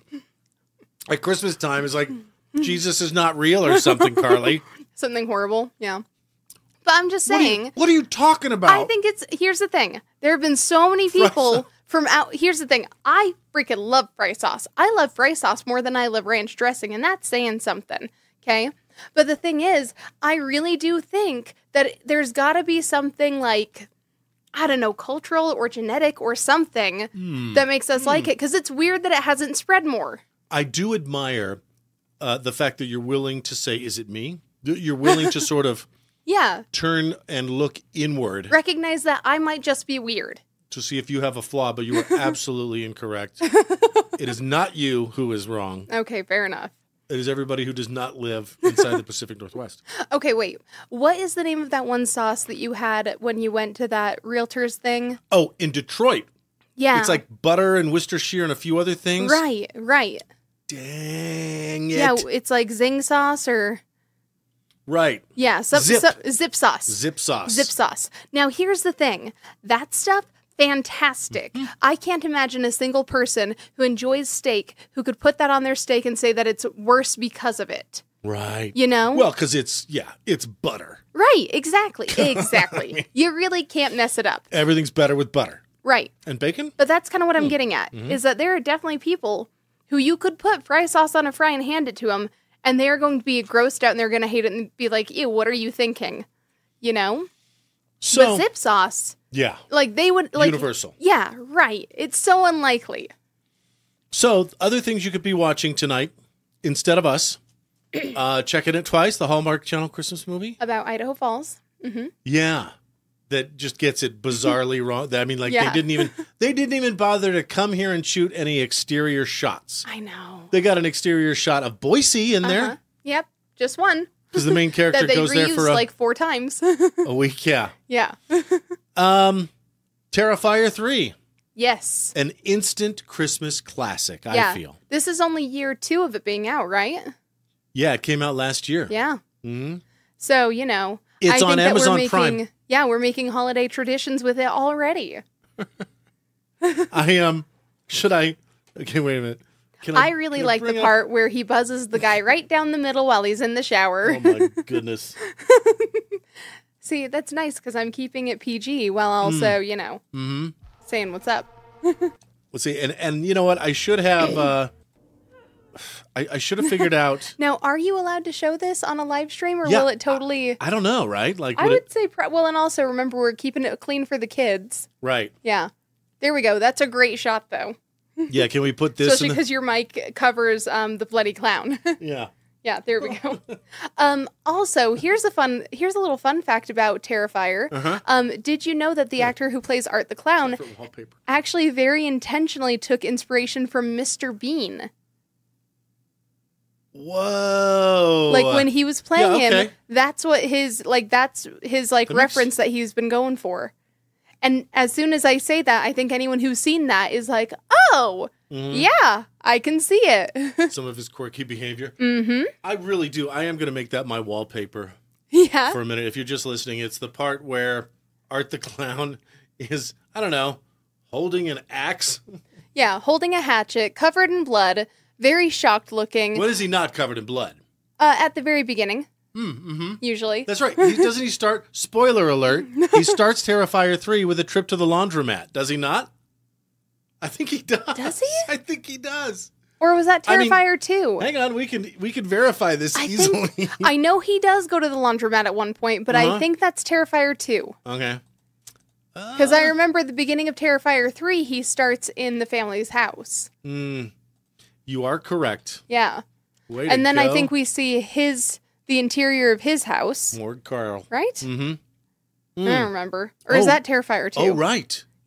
S1: at Christmas time is like, Jesus is not real or something, Carly.
S2: Something horrible, yeah. But I'm just saying.
S1: What are you talking about?
S2: I think here's the thing. There have been so many people here's the thing. I freaking love fry sauce. I love fry sauce more than I love ranch dressing, and that's saying something, okay? But the thing is, I really do think that there's got to be something like, I don't know, cultural or genetic or something that makes us like it, because it's weird that it hasn't spread more.
S1: I do admire the fact that you're willing to say, is it me? You're willing to sort of turn and look inward.
S2: Recognize that I might just be weird.
S1: To see if you have a flaw, but you are absolutely incorrect. It is not you who is wrong.
S2: Okay, fair enough.
S1: It is everybody who does not live inside the Pacific Northwest.
S2: Okay, wait. What is the name of that one sauce that you had when you went to that realtor's thing?
S1: Oh, in Detroit.
S2: Yeah.
S1: It's like butter and Worcestershire and a few other things.
S2: Right.
S1: Dang it.
S2: Yeah, it's like zing sauce or...
S1: Right.
S2: Yeah, zip sauce.
S1: Zip sauce.
S2: Zip sauce. Now, here's the thing. That stuff, fantastic. I can't imagine a single person who enjoys steak who could put that on their steak and say that it's worse because of it.
S1: Right.
S2: You know?
S1: Well, because it's butter.
S2: Right, exactly. You really can't mess it up.
S1: Everything's better with butter.
S2: Right.
S1: And bacon?
S2: But that's kind of what I'm getting at, is that there are definitely people who you could put fry sauce on a fry and hand it to them, and they're going to be grossed out and they're going to hate it and be like, ew, what are you thinking? You know?
S1: So,
S2: but zip sauce,
S1: yeah.
S2: like they would... like
S1: universal.
S2: Yeah, right. It's so unlikely.
S1: So, other things you could be watching tonight instead of us. Checking It Twice, the Hallmark Channel Christmas movie.
S2: About Idaho Falls. Mm-hmm.
S1: Yeah. That just gets it bizarrely wrong. I mean, like
S2: Yeah.
S1: they didn't even bother to come here and shoot any exterior shots.
S2: I know.
S1: They got an exterior shot of Boise in there
S2: Yep, just one.
S1: because the main character
S2: That they
S1: goes there
S2: reused
S1: for
S2: like 4 times.
S1: a week. Yeah.
S2: Yeah.
S1: Terrifier 3,
S2: Yes.
S1: an instant Christmas classic.
S2: Yeah.
S1: I feel.
S2: This is only year 2 of it being out, right?
S1: Yeah, it came out last year.
S2: Yeah.
S1: Mm-hmm.
S2: So, you know.
S1: It's
S2: I think
S1: on
S2: that
S1: Amazon Prime.
S2: Yeah, we're making holiday traditions with it already.
S1: Should I? Okay, wait a minute.
S2: I really like the part where he buzzes the guy right down the middle while he's in the shower.
S1: Oh my goodness.
S2: See, that's nice because I'm keeping it PG while also, you know, saying what's up.
S1: Let's see, and you know what? I should have. I should have figured out.
S2: Now, are you allowed to show this on a live stream, or
S1: Yeah,
S2: will it totally?
S1: I don't know, right? Like,
S2: I would say, well, and also remember we're keeping it clean for the kids.
S1: right?
S2: Yeah, there we go. That's a great shot, though,
S1: Yeah. Can we put this?
S2: especially because your mic covers the bloody clown.
S1: Yeah.
S2: Yeah, there we go. Also, here's a little fun fact about Terrifier. Did you know that the actor who plays Art the Clown
S1: Wallpaper.
S2: actually very intentionally took inspiration from Mr. Bean?
S1: Whoa!
S2: Like when he was playing
S1: Yeah, okay.
S2: him, that's his reference that he's been going for. And as soon as I say that, I think anyone who's seen that is like, oh, yeah, I can see it.
S1: Some of his quirky behavior.
S2: Mm-hmm.
S1: I really do. I am going to make that my wallpaper
S2: Yeah.
S1: for a minute. If you're just listening, it's the part where Art the Clown is, I don't know, holding an axe.
S2: Yeah, holding a hatchet, covered in blood, very shocked looking.
S1: When is he not covered in blood?
S2: At the very beginning. Usually.
S1: That's right. Doesn't he start, spoiler alert, he starts Terrifier 3 with a trip to the laundromat, does he not? I think he does.
S2: Does he?
S1: I think he does.
S2: Or was that
S1: I mean,
S2: Terrifier 2?
S1: Hang on, we can verify this easily.
S2: I know he does go to the laundromat at one point, but I think that's Terrifier 2.
S1: Okay.
S2: Because I remember the beginning of Terrifier 3, he starts in the family's house.
S1: You are correct.
S2: Yeah.
S1: Way
S2: And
S1: to
S2: then
S1: go.
S2: I think we see the interior of his house.
S1: Lord Carl.
S2: Right?
S1: Mm-hmm.
S2: I don't remember. Or is that Terrifier 2?
S1: Oh, right.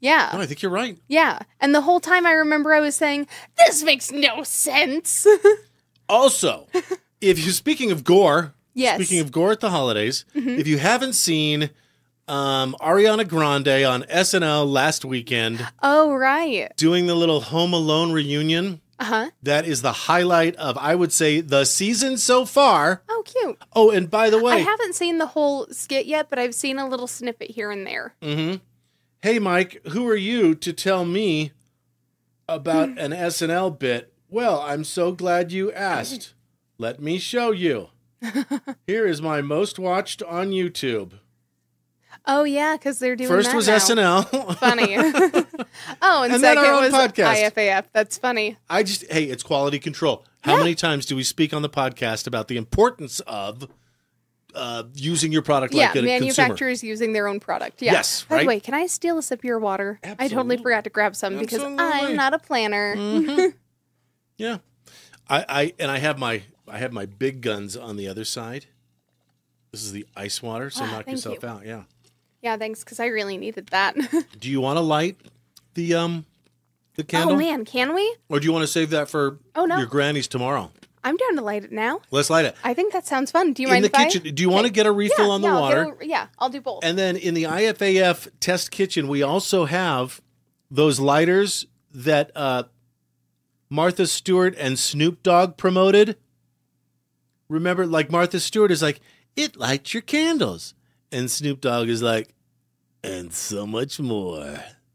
S2: Yeah.
S1: No, I think you're right.
S2: Yeah. And the whole time I remember I was saying, this makes no sense.
S1: Also, speaking of gore,
S2: Yes.
S1: speaking of gore at the holidays, if you haven't seen Ariana Grande on SNL last weekend
S2: Oh, right.
S1: doing the little Home Alone reunion, that is the highlight of, I would say, the season so far.
S2: Oh, cute.
S1: Oh, and by the way,
S2: I haven't seen the whole skit yet, but I've seen a little snippet here and there.
S1: Hey, Mike, who are you to tell me about an SNL bit? Well, I'm so glad you asked. Let me show you. Here is my most watched on YouTube.
S2: Oh, yeah, because they're doing
S1: First
S2: that
S1: was
S2: now.
S1: SNL.
S2: Funny. Oh, and
S1: And then
S2: second
S1: our own
S2: was
S1: podcast.
S2: IFAF. That's funny.
S1: Hey, it's quality control. How many times do we speak on the podcast about the importance of using your product like a consumer?
S2: Manufacturers using their own product. Yeah.
S1: Yes,
S2: By
S1: right?
S2: the way, can I steal a sip of your water? I totally
S1: Absolutely.
S2: forgot to grab some because
S1: Absolutely.
S2: I'm not a planner.
S1: Yeah. I have my big guns on the other side. This is the ice water, so knock
S2: thank
S1: yourself
S2: you.
S1: out. Yeah.
S2: Yeah, thanks, because I really needed that.
S1: Do you want to light the candle?
S2: Oh, man, can we?
S1: Or do you want to save that for
S2: no.
S1: your granny's tomorrow?
S2: I'm down to light it now.
S1: Let's light it.
S2: I think that sounds fun. Do you
S1: In
S2: mind
S1: the
S2: if I?
S1: kitchen. Do you want to get a refill on the water?
S2: I'll do both.
S1: And then in the IFAF test kitchen, we also have those lighters that Martha Stewart and Snoop Dogg promoted. Remember, like Martha Stewart is like, it lights your candles. And Snoop Dogg is like, and so much more.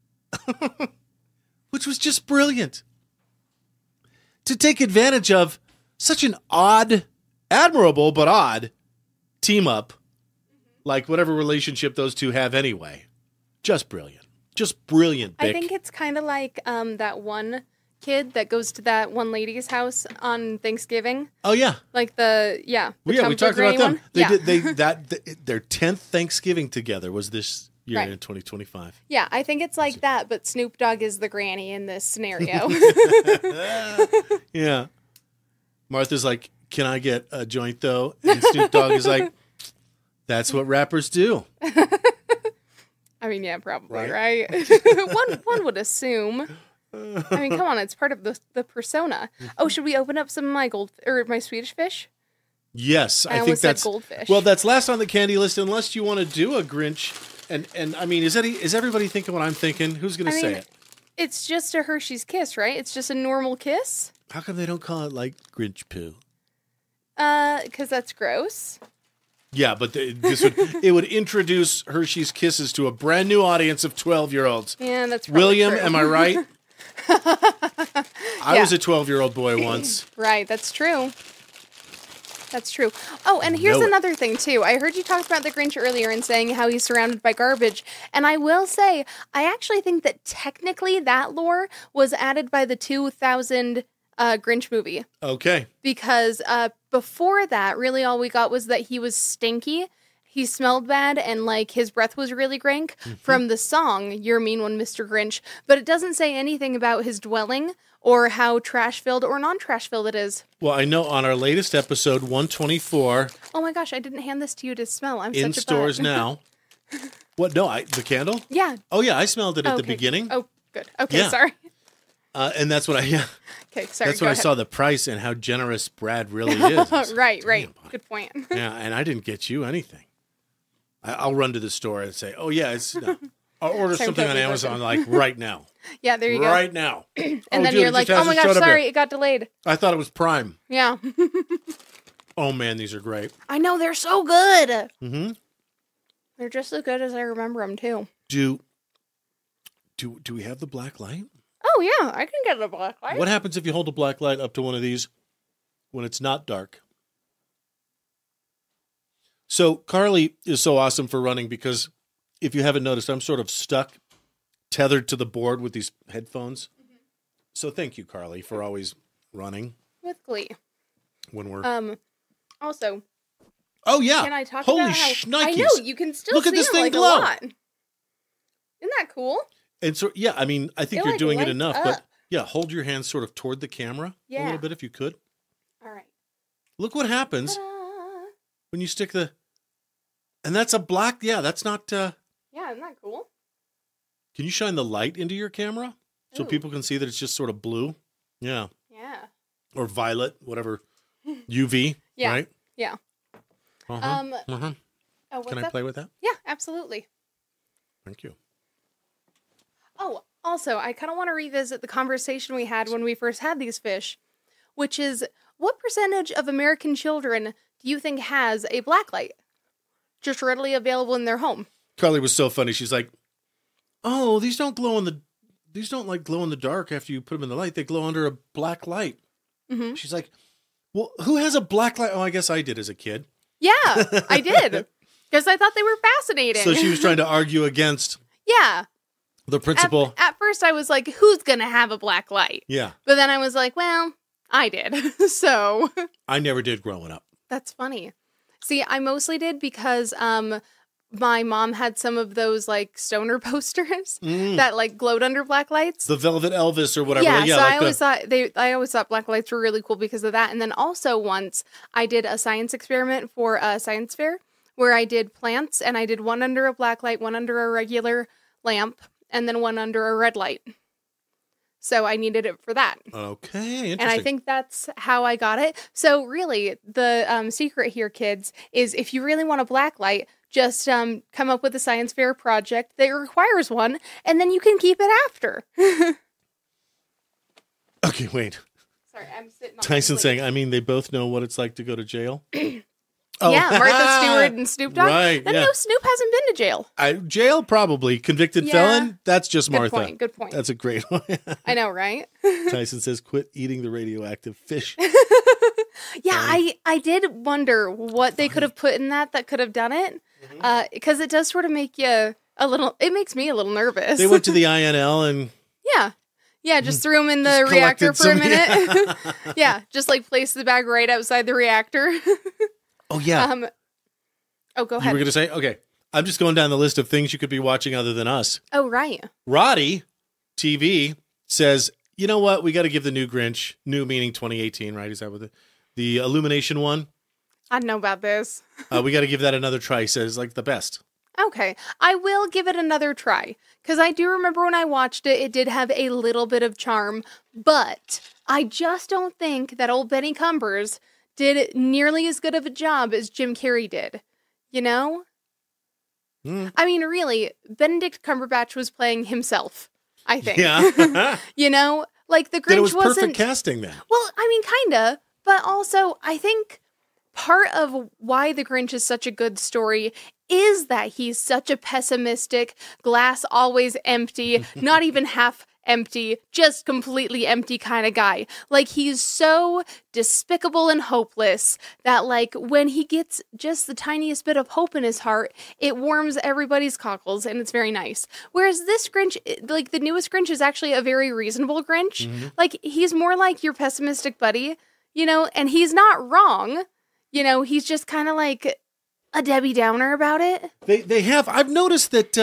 S1: Which was just brilliant. To take advantage of such an odd, admirable but odd team up, like whatever relationship those two have anyway. Just brilliant. Just brilliant, Bick.
S2: I think it's kind of like that one kid that goes to that one lady's house on Thanksgiving.
S1: Oh, yeah.
S2: Like the
S1: We talked about
S2: granny
S1: them.
S2: one.
S1: Their 10th Thanksgiving together was this year
S2: Right.
S1: in 2025.
S2: Yeah, I think it's like that, but Snoop Dogg is the granny in this scenario.
S1: Yeah. Martha's like, can I get a joint, though? And Snoop Dogg is like, that's what rappers do.
S2: I mean, yeah, probably,
S1: Right?
S2: right? one would assume. I mean, come on, it's part of the persona. Oh, should we open up some of my my Swedish fish?
S1: Yes, I think
S2: almost said
S1: that's
S2: goldfish.
S1: Well, that's last on the candy list, unless you want to do a Grinch. And I mean, is everybody thinking what I'm thinking? Who's going to say it?
S2: It's just a Hershey's Kiss, right? It's just a normal kiss.
S1: How come they don't call it like Grinch poo?
S2: Because that's gross.
S1: Yeah, but it would introduce Hershey's Kisses to a brand new audience of 12-year-olds.
S2: Yeah, that's probably
S1: William,
S2: true.
S1: am I right? I
S2: Yeah.
S1: was a 12-year-old boy once.
S2: Right, that's true. That's true. Oh, and here's
S1: Know it.
S2: another thing, too. I heard you talk about the Grinch earlier and saying how he's surrounded by garbage. And I will say, I actually think that technically that lore was added by the 2000 Grinch movie.
S1: Okay.
S2: Because before that, really all we got was that he was stinky. He smelled bad and like his breath was really rank from the song You're a Mean One, Mr. Grinch. But it doesn't say anything about his dwelling or how trash-filled or non-trash-filled it is.
S1: Well, I know on our latest episode, 124,
S2: Oh my gosh, I didn't hand this to you to smell. I'm
S1: in
S2: such a
S1: stores
S2: butt.
S1: now. What? No, the candle?
S2: Yeah.
S1: Oh, yeah, I smelled it at the
S2: Okay.
S1: beginning.
S2: Oh, good. Okay,
S1: Yeah.
S2: sorry.
S1: And that's what
S2: Okay, sorry.
S1: that's
S2: go
S1: when I
S2: ahead.
S1: saw the price and how generous Brad really is. I was like,
S2: Right.
S1: "Damn,
S2: Good point.
S1: Yeah, and I didn't get you anything. I'll run to the store and say, "Oh yeah, I'll order
S2: Sorry,
S1: something on
S2: totally
S1: Amazon like right now,
S2: Yeah, there you go.
S1: right now."
S2: And
S1: Oh,
S2: then
S1: dude,
S2: you're
S1: it
S2: like,
S1: just
S2: oh my
S1: hasn't
S2: gosh,
S1: showed up
S2: sorry,
S1: yet.
S2: it got delayed.
S1: I thought it was Prime.
S2: Yeah.
S1: Oh man, these are great.
S2: I know, they're so good.
S1: Mm-hmm.
S2: They're just as good as I remember them, too.
S1: Do we have the black light?
S2: Oh, yeah, I can get a black light.
S1: What happens if you hold a black light up to one of these when it's not dark? So Carly is so awesome for running because if you haven't noticed, I'm sort of stuck, tethered to the board with these headphones. So thank you, Carly, for always running
S2: With glee.
S1: when we're.
S2: Also,
S1: Oh yeah!
S2: can I talk
S1: Holy
S2: about how...
S1: shnikes!
S2: I know, you can still
S1: Look
S2: see
S1: at this
S2: them,
S1: thing
S2: like,
S1: glow.
S2: a lot. Isn't that cool?
S1: And so yeah, I mean, I think
S2: It,
S1: you're
S2: like,
S1: doing it
S2: lights
S1: enough,
S2: up.
S1: but yeah, hold your hands sort of toward the camera a
S2: Yeah.
S1: little bit if you could.
S2: All right.
S1: Look what happens
S2: Ta-da.
S1: when you stick the. And that's a black. Yeah, that's not.
S2: Yeah, isn't that cool?
S1: Can you shine the light into your camera so
S2: Ooh.
S1: people can see that it's just sort of blue? Yeah.
S2: Yeah.
S1: Or violet, whatever. UV,
S2: Yeah.
S1: right?
S2: Yeah.
S1: Uh-huh.
S2: Oh, what's
S1: Can I
S2: that?
S1: play with that?
S2: Yeah, absolutely.
S1: Thank you.
S2: Oh, also, I kind of want to revisit the conversation we had when we first had these fish, which is, what percentage of American children do you think has a blacklight just readily available in their home?
S1: Carly was so funny. She's like, "Oh, these don't glow in the dark after you put them in the light. They glow under a black light."
S2: Mm-hmm.
S1: She's like, "Well, who has a black light?" Oh, I guess I did as a kid.
S2: Yeah, I did. Because I thought they were fascinating.
S1: So she was trying to argue against
S2: yeah.
S1: the principle.
S2: At first, I was like, who's going to have a black light?
S1: Yeah.
S2: But then I was like, well, I did. So
S1: I never did growing up.
S2: that's funny. See, I mostly did because my mom had some of those like stoner posters that like glowed under black lights.
S1: The Velvet Elvis or whatever.
S2: Yeah, so
S1: like
S2: I always thought black lights were really cool because of that. And then also once I did a science experiment for a science fair where I did plants and I did one under a black light, one under a regular lamp, and then one under a red light. So I needed it for that.
S1: Okay, interesting.
S2: And I think that's how I got it. So really, the secret here, kids, is if you really want a black light, just come up with a science fair project that requires one, and then you can keep it after.
S1: Okay, wait.
S2: Sorry, I'm sitting on
S1: Tyson
S2: my
S1: saying, I mean, they both know what it's like to go to jail. Oh.
S2: Yeah, Martha Stewart and Snoop Dogg.
S1: Right,
S2: Then
S1: yeah.
S2: no, Snoop hasn't been to jail.
S1: Jail, probably. Convicted
S2: Yeah.
S1: felon? That's just
S2: Good
S1: Martha.
S2: point, good point.
S1: That's a great one.
S2: I know, right?
S1: Tyson says, quit eating the radioactive fish.
S2: Yeah, I did wonder what they could have put in that could have done it. Because it does sort of make you it makes me a little nervous.
S1: They went to the INL and
S2: Yeah, just threw them in the
S1: Just
S2: reactor
S1: collected
S2: for a
S1: some-
S2: minute. Yeah, just like placed the bag right outside the reactor.
S1: oh yeah.
S2: Oh, go
S1: You
S2: ahead.
S1: were going to say? Okay. I'm just going down the list of things you could be watching other than us.
S2: Oh, right.
S1: Roddy TV says, you know what? We got to give the new Grinch, new meaning 2018, right? Is that what the Illumination one?
S2: I don't know about this.
S1: We got to give that another try. He says, like the best.
S2: Okay, I will give it another try. Because I do remember when I watched it, it did have a little bit of charm. But I just don't think that old Benny Cumbers did nearly as good of a job as Jim Carrey did. You know? I mean, really, Benedict Cumberbatch was playing himself, I think.
S1: Yeah.
S2: You know? Like, the
S1: Then it
S2: Grinch
S1: was perfect
S2: wasn't...
S1: casting then.
S2: Well, I mean, kinda. But also, I think part of why The Grinch is such a good story is that he's such a pessimistic, glass always empty, not even half empty, just completely empty kind of guy. Like, he's so despicable and hopeless that, like, when he gets just the tiniest bit of hope in his heart, it warms everybody's cockles, and it's very nice. Whereas this Grinch, like, the newest Grinch is actually a very reasonable Grinch. Like, he's more like your pessimistic buddy, you know, and he's not wrong. You know, he's just kind of like a Debbie Downer about it.
S1: They have. I've noticed that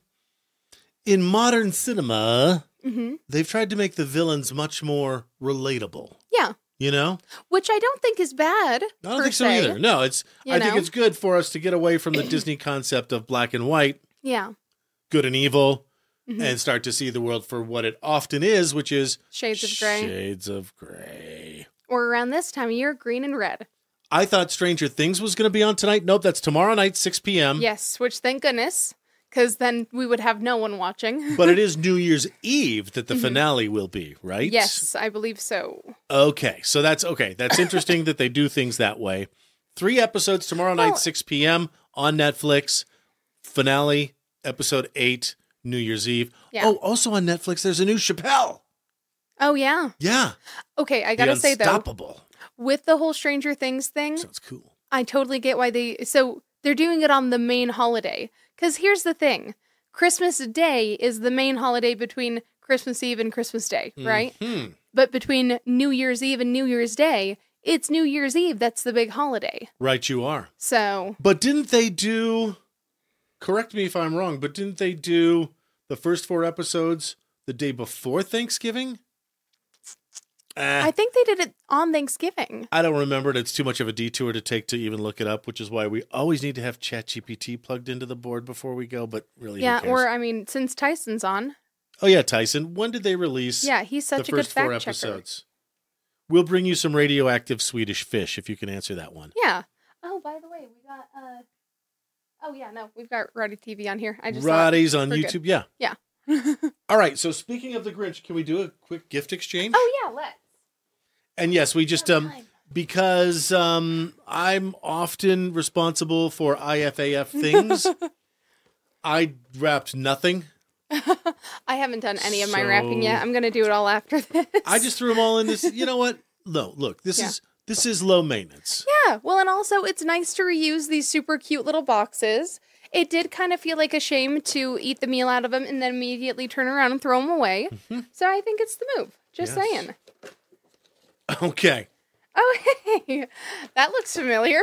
S1: in modern cinema, they've tried to make the villains much more relatable.
S2: Yeah.
S1: You know?
S2: Which I don't think is bad.
S1: I don't think so either. No, I think it's good for us to get away from the Disney concept of black and white,
S2: Yeah.
S1: good and evil, and start to see the world for what it often is, which is
S2: Shades of gray.
S1: Shades of gray.
S2: Or around this time of year, green and red.
S1: I thought Stranger Things was going to be on tonight. Nope, that's tomorrow night, 6 p.m.
S2: Yes, which thank goodness, because then we would have no one watching.
S1: But it is New Year's Eve that the finale will be, right?
S2: Yes, I believe so.
S1: Okay, so that's okay. That's interesting that they do things that way. 3 episodes tomorrow night, 6 p.m. on Netflix. Finale, episode 8, New Year's Eve.
S2: Yeah.
S1: Oh, also on Netflix, there's a new Chappelle.
S2: Oh, yeah.
S1: Yeah.
S2: Okay, I gotta say, though,
S1: Unstoppable.
S2: with the whole Stranger Things thing,
S1: Sounds cool.
S2: I totally get why they're doing it on the main holiday. Because here's the thing. Christmas Day is the main holiday between Christmas Eve and Christmas Day, right? But between New Year's Eve and New Year's Day, it's New Year's Eve that's the big holiday.
S1: Right, you are.
S2: So,
S1: But didn't they do, correct me if I'm wrong, but didn't they do the first 4 episodes the day before Thanksgiving?
S2: I think they did it on Thanksgiving.
S1: I don't remember it. It's too much of a detour to take to even look it up, which is why we always need to have ChatGPT plugged into the board before we go, but really,
S2: Yeah,
S1: who cares?
S2: or I mean, since Tyson's on.
S1: Oh, yeah, Tyson. When did they release
S2: Yeah, he's such
S1: the
S2: a good
S1: first 4
S2: fact checker.
S1: episodes? We'll bring you some radioactive Swedish fish if you can answer that one.
S2: Yeah. Oh, by the way, we got oh yeah, no, we've got Roddy TV on here. I just
S1: Roddy's on
S2: we're
S1: YouTube.
S2: good.
S1: Yeah.
S2: Yeah.
S1: All right. So speaking of the Grinch, can we do a quick gift exchange?
S2: Oh yeah, let's.
S1: And yes, we just because I'm often responsible for IFAF things. I wrapped nothing.
S2: I haven't done any of my wrapping yet. I'm gonna do it all after this.
S1: I just threw them all in this. You know what? No, look, this is low maintenance.
S2: Yeah, well, and also it's nice to reuse these super cute little boxes. It did kind of feel like a shame to eat the meal out of them and then immediately turn around and throw them away.
S1: Mm-hmm.
S2: So I think it's the move. Just saying.
S1: Okay.
S2: Oh, hey, that looks familiar.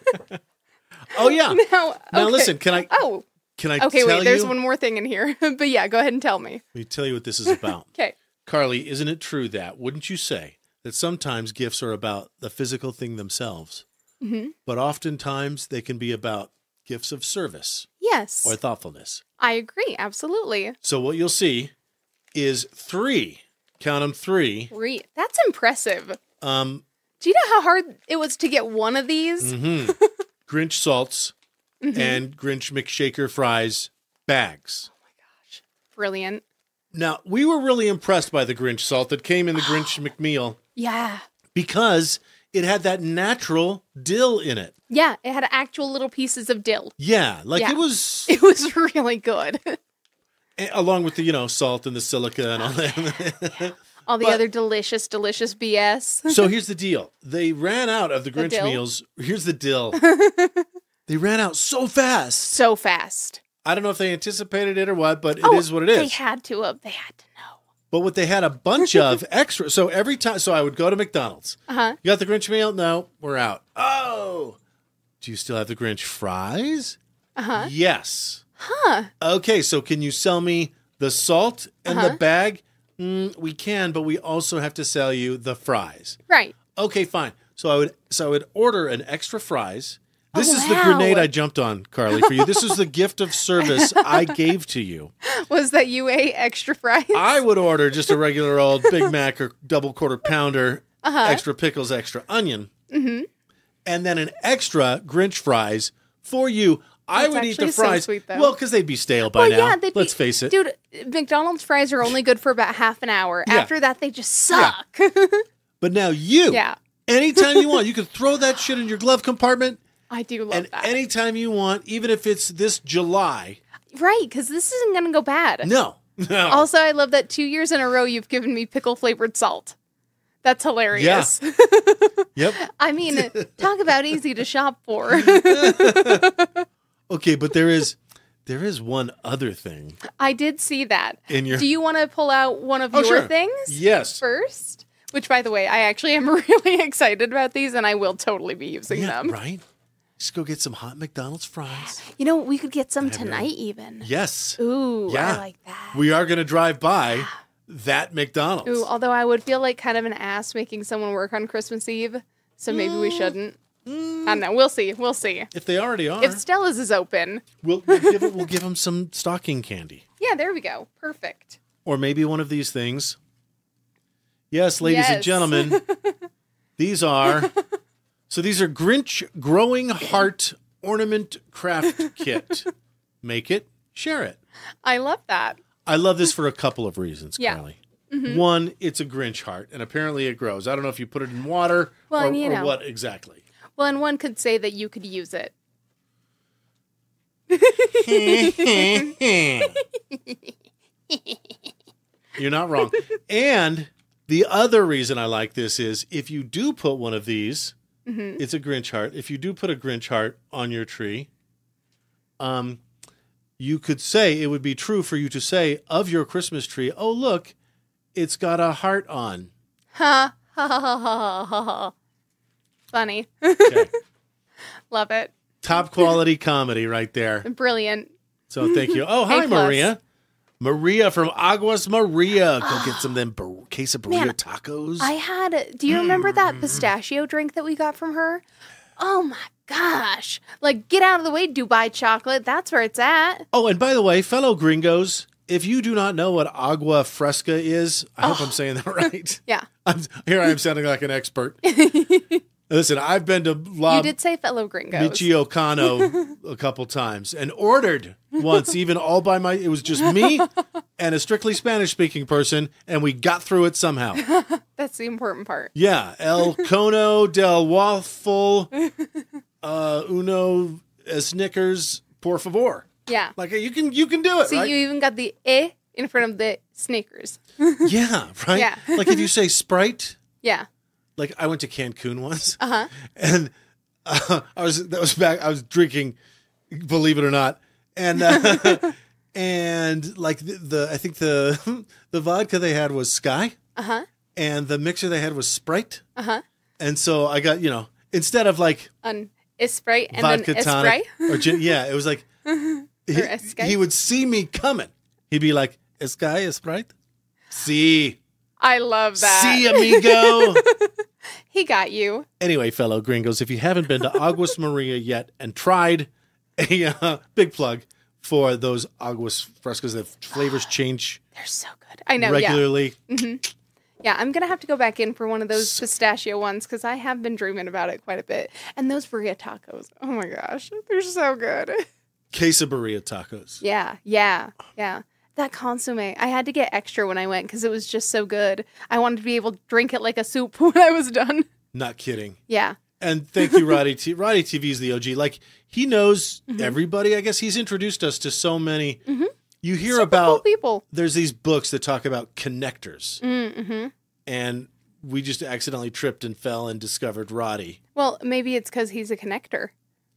S1: Oh yeah. Now
S2: okay.
S1: listen, can I
S2: Okay,
S1: tell
S2: wait, there's
S1: you?
S2: one more thing in here. But yeah, go ahead and tell me.
S1: Let me tell you what this is about.
S2: Okay.
S1: Carly, isn't it true that, wouldn't you say, that sometimes gifts are about the physical thing themselves, but oftentimes they can be about gifts of service
S2: Yes.
S1: or thoughtfulness?
S2: I agree, absolutely.
S1: So what you'll see is 3, count them 3.
S2: That's impressive.
S1: Um,
S2: Do you know how hard it was to get one of these?
S1: Grinch salts and Grinch McShaker fries bags.
S2: Brilliant.
S1: Now, we were really impressed by the Grinch salt that came in the Grinch McMeal
S2: Yeah.
S1: because it had that natural dill in it.
S2: Yeah, it had actual little pieces of dill.
S1: Yeah, like
S2: Yeah.
S1: it was,
S2: It was really good.
S1: along with the, salt and the silica and all that.
S2: All the
S1: But-
S2: other delicious BS.
S1: So here's the deal. They ran out of the Grinch
S2: dill?
S1: meals. Here's the dill. They ran out so fast.
S2: So fast.
S1: I don't know if they anticipated it or what, but it is what it is.
S2: They had to know.
S1: But what they had a bunch of extra. So every time, I would go to McDonald's.
S2: Uh-huh.
S1: You got the Grinch meal? No, we're out. Oh, do you still have the Grinch fries?
S2: Uh-huh.
S1: Yes.
S2: Huh.
S1: Okay, so can you sell me the salt and the bag? We can, but we also have to sell you the fries.
S2: Right.
S1: Okay, fine. So I would order an extra fries. This is the
S2: wow.
S1: grenade I jumped on, Carly, for you. This is the gift of service I gave to you.
S2: Was that you ate extra fries?
S1: I would order just a regular old Big Mac or double quarter pounder, extra pickles, extra onion, and then an extra Grinch fries for you. I
S2: That's
S1: would eat the
S2: actually so
S1: fries.
S2: sweet, though.
S1: Well, because they'd be stale by now.
S2: they'd
S1: Let's face it.
S2: Dude, McDonald's fries are only good for about half an hour.
S1: Yeah.
S2: After that, they just suck.
S1: But now you,
S2: Yeah.
S1: anytime you want, you can throw that shit in your glove compartment.
S2: I do love
S1: And
S2: that.
S1: anytime you want, even if it's this July.
S2: Right, because this isn't going to go bad.
S1: No.
S2: Also, I love that 2 years in a row you've given me pickle-flavored salt. That's hilarious.
S1: Yep.
S2: I mean, talk about easy to shop for.
S1: Okay, but there is one other thing.
S2: I did see that.
S1: In your-
S2: Do you want to pull out one of your
S1: sure.
S2: things
S1: Yes.
S2: first? Which, by the way, I actually am really excited about these, and I will totally be using
S1: Yeah,
S2: them.
S1: right? Just go get some hot McDonald's fries.
S2: You know, we could get some tonight even.
S1: Yes.
S2: Ooh,
S1: Yeah.
S2: I like that.
S1: We are going to drive by that McDonald's.
S2: Ooh, although I would feel like kind of an ass making someone work on Christmas Eve, so maybe we shouldn't. I don't know. We'll see. We'll see.
S1: If they already are,
S2: If Stella's is open.
S1: we'll give them some stocking candy.
S2: Yeah, there we go. Perfect.
S1: Or maybe one of these things. Yes, ladies and
S2: Yes.
S1: gentlemen, these are Grinch Growing Heart Ornament Craft Kit. Make it, share it.
S2: I love that.
S1: I love this for a couple of reasons,
S2: Yeah.
S1: Carly. One, it's a Grinch heart, and apparently it grows. I don't know if you put it in water
S2: Well,
S1: or,
S2: and you
S1: or
S2: know.
S1: what exactly.
S2: Well, and one could say that you could use it.
S1: You're not wrong. And the other reason I like this is if you do put one of these, it's a Grinch heart. If you do put a Grinch heart on your tree, you could say, it would be true for you to say of your Christmas tree, oh, look, it's got a heart on.
S2: Ha ha ha ha ha ha ha. Funny.
S1: Okay.
S2: Love it.
S1: Top quality comedy right there.
S2: Brilliant.
S1: So thank you. Oh, hi,
S2: A+.
S1: Maria. Maria from Aguas Maria. Go get some of them burritos. Queso burrito
S2: Man,
S1: tacos.
S2: I had, do you remember that pistachio drink that we got from her? Oh my gosh. Like, get out of the way, Dubai chocolate. That's where it's at.
S1: Oh, and by the way, fellow gringos, if you do not know what agua fresca is, I hope I'm saying that right.
S2: Yeah.
S1: Here I am sounding like an expert. Listen, I've been to La
S2: You did say fellow gringos.
S1: Michoacano a couple times and ordered once, even all by it was just me and a strictly Spanish-speaking person, and we got through it somehow.
S2: That's the important part.
S1: Yeah, El Cono del Waffle, uno Snickers, por favor.
S2: Yeah.
S1: Like you can do it,
S2: So
S1: right?
S2: you even got the eh in front of the Snickers.
S1: Yeah, right.
S2: Yeah.
S1: Like if you say Sprite.
S2: Yeah.
S1: Like I went to Cancun once,
S2: Uh-huh.
S1: and I was drinking, believe it or not, and and like I think the vodka they had was Sky,
S2: Uh-huh.
S1: and the mixer they had was Sprite,
S2: Uh-huh.
S1: and so I got instead of like
S2: On Sprite and
S1: vodka
S2: then
S1: tonic
S2: Esprit.
S1: or gin, yeah, it was like
S2: Eskai?
S1: he would see me coming, he'd be like Sky, Sprite, see.
S2: I love that.
S1: See, amigo.
S2: He got you.
S1: Anyway, fellow gringos, if you haven't been to Aguas Maria yet and tried a big plug for those Aguas Frescas, the flavors change
S2: They're so good. I know,
S1: regularly.
S2: yeah. Yeah, I'm going to have to go back in for one of those pistachio ones because I have been dreaming about it quite a bit. And those burrito tacos, oh my gosh, they're so good.
S1: Quesadilla tacos.
S2: Yeah. That consomme, I had to get extra when I went because it was just so good. I wanted to be able to drink it like a soup when I was done.
S1: Not kidding.
S2: Yeah.
S1: And thank you, Roddy. Roddy TV is the OG. Like, he knows everybody. I guess he's introduced us to so many. You hear
S2: Super
S1: about
S2: cool people.
S1: There's these books that talk about connectors.
S2: Mm-hmm.
S1: And we just accidentally tripped and fell and discovered Roddy.
S2: Well, maybe it's because he's a connector.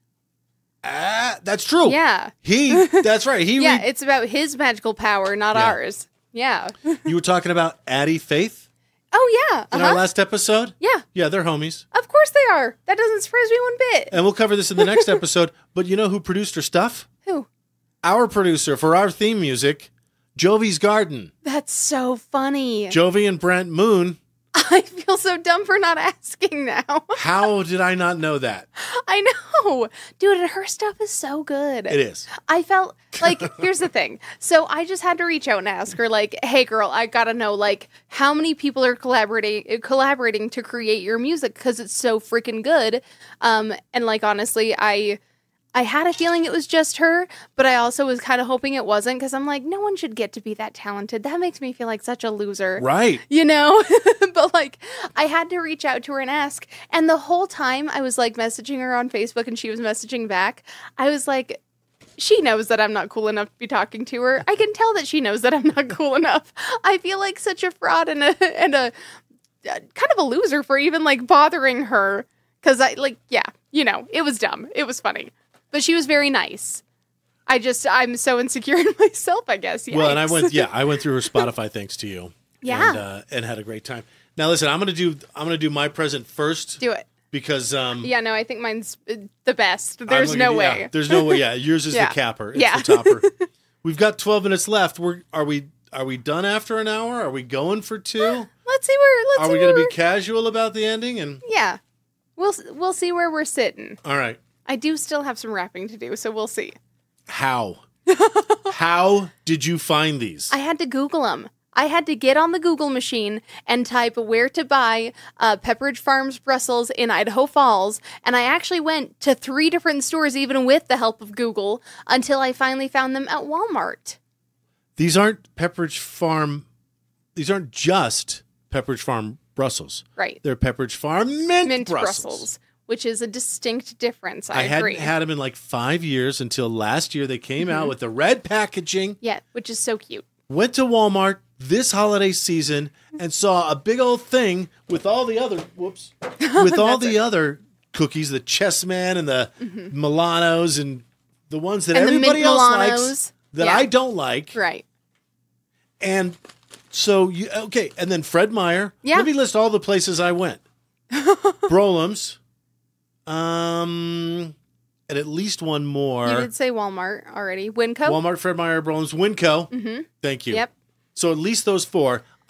S1: That's true.
S2: Yeah.
S1: That's right.
S2: Yeah, it's about his magical power, not
S1: Yeah.
S2: ours. Yeah.
S1: You were talking about Addie Faith
S2: Oh, yeah.
S1: in our last episode?
S2: Yeah.
S1: Yeah, they're homies.
S2: Of course they are. That doesn't surprise me one bit.
S1: And we'll cover this in the next episode. But you know who produced her stuff?
S2: Who?
S1: Our producer for our theme music, Jovi's Garden.
S2: That's so funny.
S1: Jovi and Brent Moon.
S2: I feel so dumb for not asking now.
S1: How did I not know that?
S2: I know. Dude, and her stuff is so good.
S1: It is.
S2: I felt like, here's the thing. So I just had to reach out and ask her, like, hey, girl, I gotta know, like, how many people are collaborating to create your music because it's so freaking good. And, like, honestly, I had a feeling it was just her, but I also was kind of hoping it wasn't because I'm like, no one should get to be that talented. That makes me feel like such a loser.
S1: Right.
S2: You know? But like, I had to reach out to her and ask. And the whole time I was like messaging her on Facebook and she was messaging back, I was like, she knows that I'm not cool enough to be talking to her. I can tell that she knows that I'm not cool enough. I feel like such a fraud and a kind of a loser for even like bothering her. Because it was dumb. It was funny. But she was very nice. I'm so insecure in myself, I guess. Yikes.
S1: Well, and I went through her Spotify thanks to you.
S2: Yeah.
S1: And had a great time. Now listen, I'm gonna do my present first.
S2: Do it.
S1: Because
S2: I think mine's the best. There's no way.
S1: Yeah, there's no way. Yeah, yours is
S2: Yeah.
S1: the capper. It's
S2: Yeah.
S1: the topper. We've got 12 minutes left. Are we done after an hour? Are we going for 2?
S2: Let's see where.
S1: Are we going to be casual about the ending? And
S2: Yeah, we'll see where we're sitting.
S1: all right.
S2: I do still have some wrapping to do, so we'll see.
S1: How? How did you find these?
S2: I had to Google them. I had to get on the Google machine and type where to buy Pepperidge Farms Brussels in Idaho Falls, and I actually went to 3 different stores, even with the help of Google, until I finally found them at Walmart.
S1: These aren't Pepperidge Farm. These aren't just Pepperidge Farm Brussels.
S2: Right.
S1: They're Pepperidge Farm Mint
S2: Brussels, which is a distinct difference. I agree.
S1: hadn't had them in like 5 years until last year. They came out with the red packaging.
S2: Yeah, which is so cute.
S1: Went to Walmart this holiday season and saw a big old thing with all the other other cookies, the Chessman and the Milanos and the ones that
S2: And the
S1: everybody
S2: mint
S1: else
S2: Milanos.
S1: likes that
S2: Yeah.
S1: I don't like.
S2: Right.
S1: And so and then Fred Meyer.
S2: Yeah.
S1: Let me list all the places I went. Brolam's. And at least one more.
S2: You did say Walmart already. Winco?
S1: Walmart, Fred Meyer, Brolam's, Winco. Mm-hmm. Thank you.
S2: Yep.
S1: So at least those 4.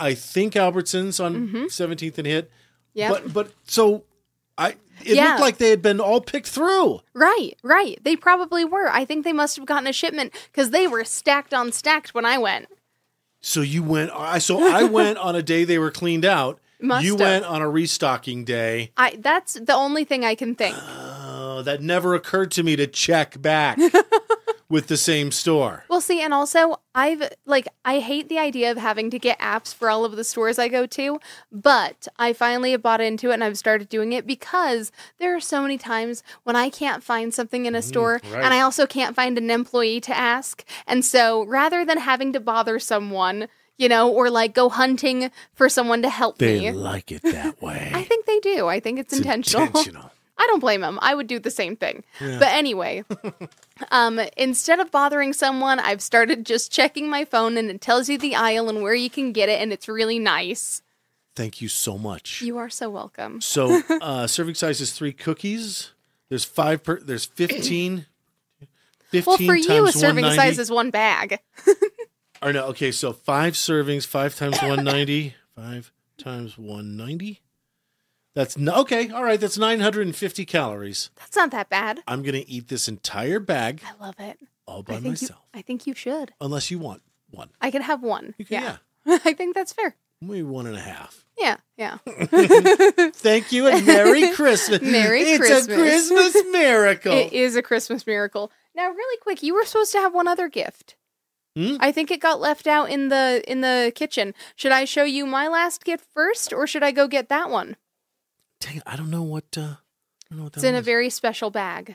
S1: I think Albertsons on 17th and Hit.
S2: Yeah.
S1: But so it looked like they had been all picked through.
S2: Right. They probably were. I think they must have gotten a shipment because they were stacked on stacked when I went.
S1: So you went. I went on a day they were cleaned out. You went on a restocking day.
S2: That's the only thing I can think.
S1: Oh, that never occurred to me to check back with the same store.
S2: Well, see, and also I hate the idea of having to get apps for all of the stores I go to, but I finally have bought into it and I've started doing it because there are so many times when I can't find something in a store and I also can't find an employee to ask. And so rather than having to bother someone, or like go hunting for someone to help me.
S1: They like it that way.
S2: I think they do. I think it's intentional. I don't blame them. I would do the same thing. Yeah. But anyway, instead of bothering someone, I've started just checking my phone and it tells you the aisle and where you can get it. And it's really nice.
S1: Thank you so much.
S2: You are so welcome.
S1: So serving size is 3 cookies. There's 15. 15
S2: well, for you, a serving
S1: 190.
S2: size is 1 bag.
S1: Or no, okay, so 5 servings, 5 times 190. 5 times 190. Okay, all right, that's 950 calories.
S2: That's not that bad.
S1: I'm going to eat this entire bag.
S2: I love it.
S1: All by myself.
S2: I think you should.
S1: Unless you want one.
S2: I can have one.
S1: Yeah.
S2: I think that's fair.
S1: Maybe 1.5.
S2: Yeah.
S1: Thank you and Merry Christmas.
S2: Christmas.
S1: It's a Christmas miracle.
S2: It is a Christmas miracle. Now, really quick, you were supposed to have one other gift. I think it got left out in the kitchen. Should I show you my last gift first, or should I go get that one?
S1: Dang it, I don't know what that
S2: It's in a very special bag.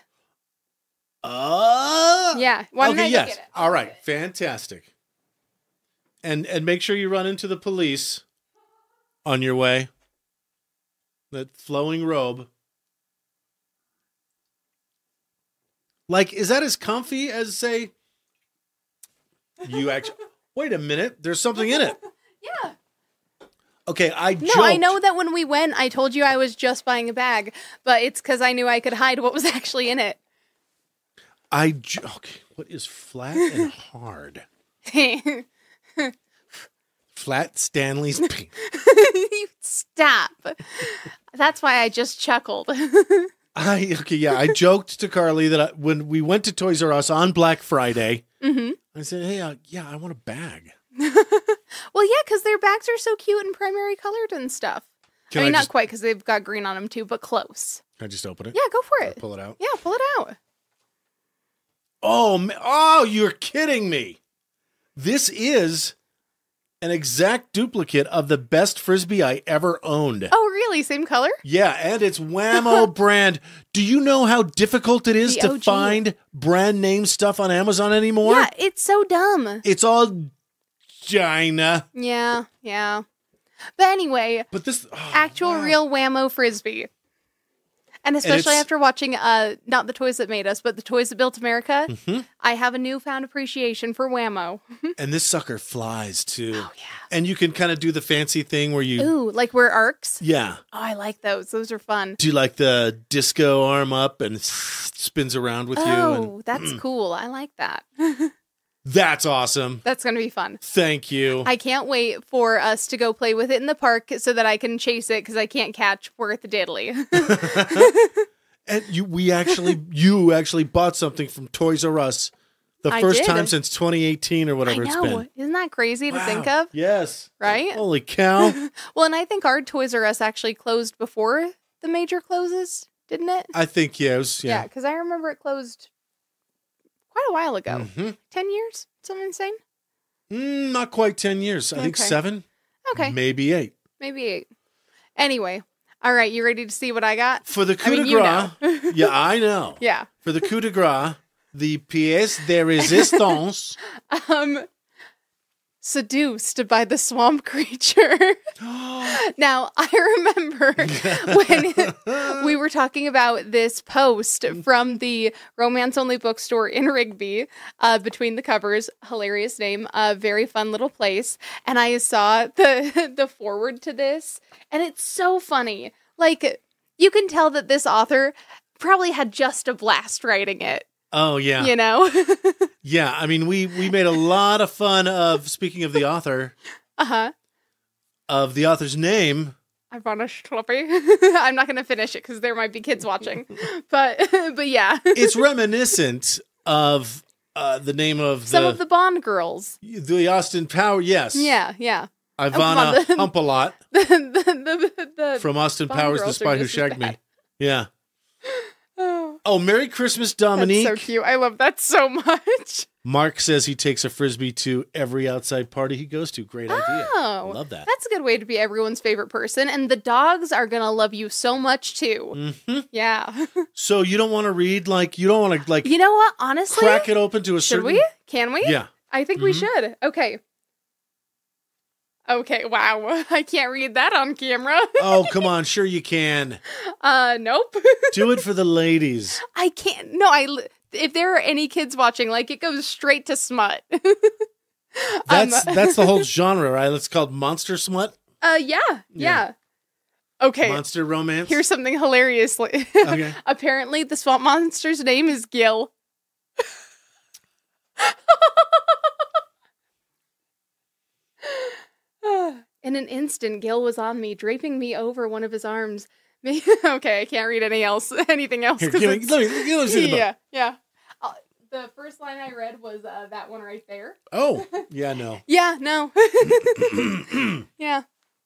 S1: Yeah.
S2: Why don't I go get it?
S1: All right. Fantastic. And make sure you run into the police on your way. That flowing robe. Like, is that as comfy as, say, you actually... Wait a minute. There's something in it.
S2: Yeah.
S1: Okay, I
S2: know that when we went, I told you I was just buying a bag, but it's because I knew I could hide what was actually in it.
S1: Okay, what is flat and hard? Flat Stanley's pink.
S2: Stop. That's why I just chuckled.
S1: I joked to Carly that when we went to Toys R Us on Black Friday, I said, hey, I want a bag.
S2: Well, yeah, because their bags are so cute and primary colored and stuff. Not quite, because they've got green on them too, but close.
S1: Can I just open it?
S2: Yeah, go for it.
S1: Pull it out?
S2: Yeah, pull it out.
S1: Oh, you're kidding me. This is an exact duplicate of the best Frisbee I ever owned.
S2: Oh, really? Same color?
S1: Yeah, and it's Wham-O brand. Do you know how difficult it is to find brand name stuff on Amazon anymore?
S2: Yeah, it's so dumb.
S1: It's all China.
S2: Yeah. But anyway,
S1: this
S2: real Wham-O Frisbee. And especially after watching, not the Toys That Made Us, but the Toys That Built America, I have a newfound appreciation for Wham-O.
S1: And this sucker flies, too.
S2: Oh, yeah.
S1: And you can kind of do the fancy thing where you...
S2: Ooh, like wear arcs?
S1: Yeah.
S2: Oh, I like those. Those are fun.
S1: Do you like the disco arm up and spins around with you?
S2: Oh, that's cool. I like that.
S1: That's awesome.
S2: That's going to be fun.
S1: Thank you.
S2: I can't wait for us to go play with it in the park so that I can chase it because I can't catch Worth Diddley.
S1: And you actually bought something from Toys R Us the first time since 2018 or whatever it's been.
S2: Isn't that crazy to think of?
S1: Yes.
S2: Right?
S1: Holy cow.
S2: Well, and I think our Toys R Us actually closed before the major closes, didn't it?
S1: I think yes.
S2: Yeah, because I remember it closed quite a while ago. 10 years? Something insane?
S1: Not quite 10 years. I think 7.
S2: Okay.
S1: Maybe 8.
S2: Maybe 8. Anyway. All right. You ready to see what I got?
S1: For the coup de grace. Yeah, I know.
S2: Yeah.
S1: For the coup de grace, the pièce de résistance.
S2: Seduced by the swamp creature. Now, I remember when we were talking about this post from the Romance Only bookstore in Rigby, Between the Covers, hilarious name, a very fun little place, and I saw the forward to this, and it's so funny. Like, you can tell that this author probably had just a blast writing it.
S1: Oh, yeah.
S2: You know?
S1: Yeah, I mean, we made a lot of fun of, speaking of the author, of the author's name.
S2: Ivana Schluppy. I'm not going to finish it because there might be kids watching. But yeah.
S1: It's reminiscent of the name of
S2: some of the Bond girls.
S1: The Austin Powers, yes.
S2: Yeah.
S1: Ivana Humpalot
S2: The
S1: from Austin
S2: Bond
S1: Powers, The
S2: girls
S1: Spy
S2: are
S1: Who
S2: just
S1: Shagged Me.
S2: bad.
S1: Yeah.
S2: Oh,
S1: Merry Christmas, Dominique.
S2: that's so cute. I love that so much.
S1: Mark says he takes a Frisbee to every outside party he goes to. Great idea.
S2: Oh,
S1: Love that.
S2: That's a good way to be everyone's favorite person. And the dogs are going to love you so much too.
S1: Mm-hmm.
S2: Yeah.
S1: So you don't want to read, you don't want to,
S2: You know what? Honestly,
S1: crack it open to a
S2: should
S1: certain...
S2: we? Can we?
S1: Yeah.
S2: I think we should. Okay. Wow. I can't read that on camera.
S1: Oh, come on. Sure you can.
S2: Nope.
S1: Do it for the ladies.
S2: I can't. No, if there are any kids watching, it goes straight to smut.
S1: That's the whole genre, right? It's called monster smut.
S2: Yeah. Okay.
S1: Monster romance.
S2: Here's something hilariously.
S1: Okay.
S2: Apparently, the swamp monster's name is Gil. In an instant, Gil was on me, draping me over one of his arms. Okay, I can't read anything else.
S1: Here, let me see the book.
S2: Yeah. The first line I read was that one right there.
S1: Oh, yeah, no.
S2: Yeah, no. Yeah.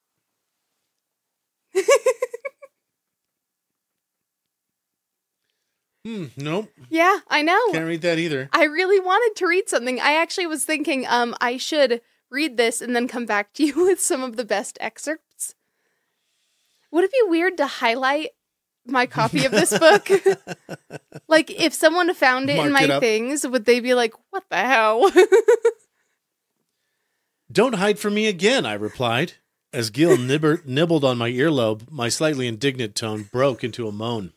S1: Nope.
S2: Yeah, I know.
S1: Can't read that either.
S2: I really wanted to read something. I actually was thinking I should read this and then come back to you with some of the best excerpts. Would it be weird to highlight my copy of this book? If someone found it in my things, would they be like, what the hell?
S1: Don't hide from me again, I replied. As Gil nibbled on my earlobe, my slightly indignant tone broke into a moan.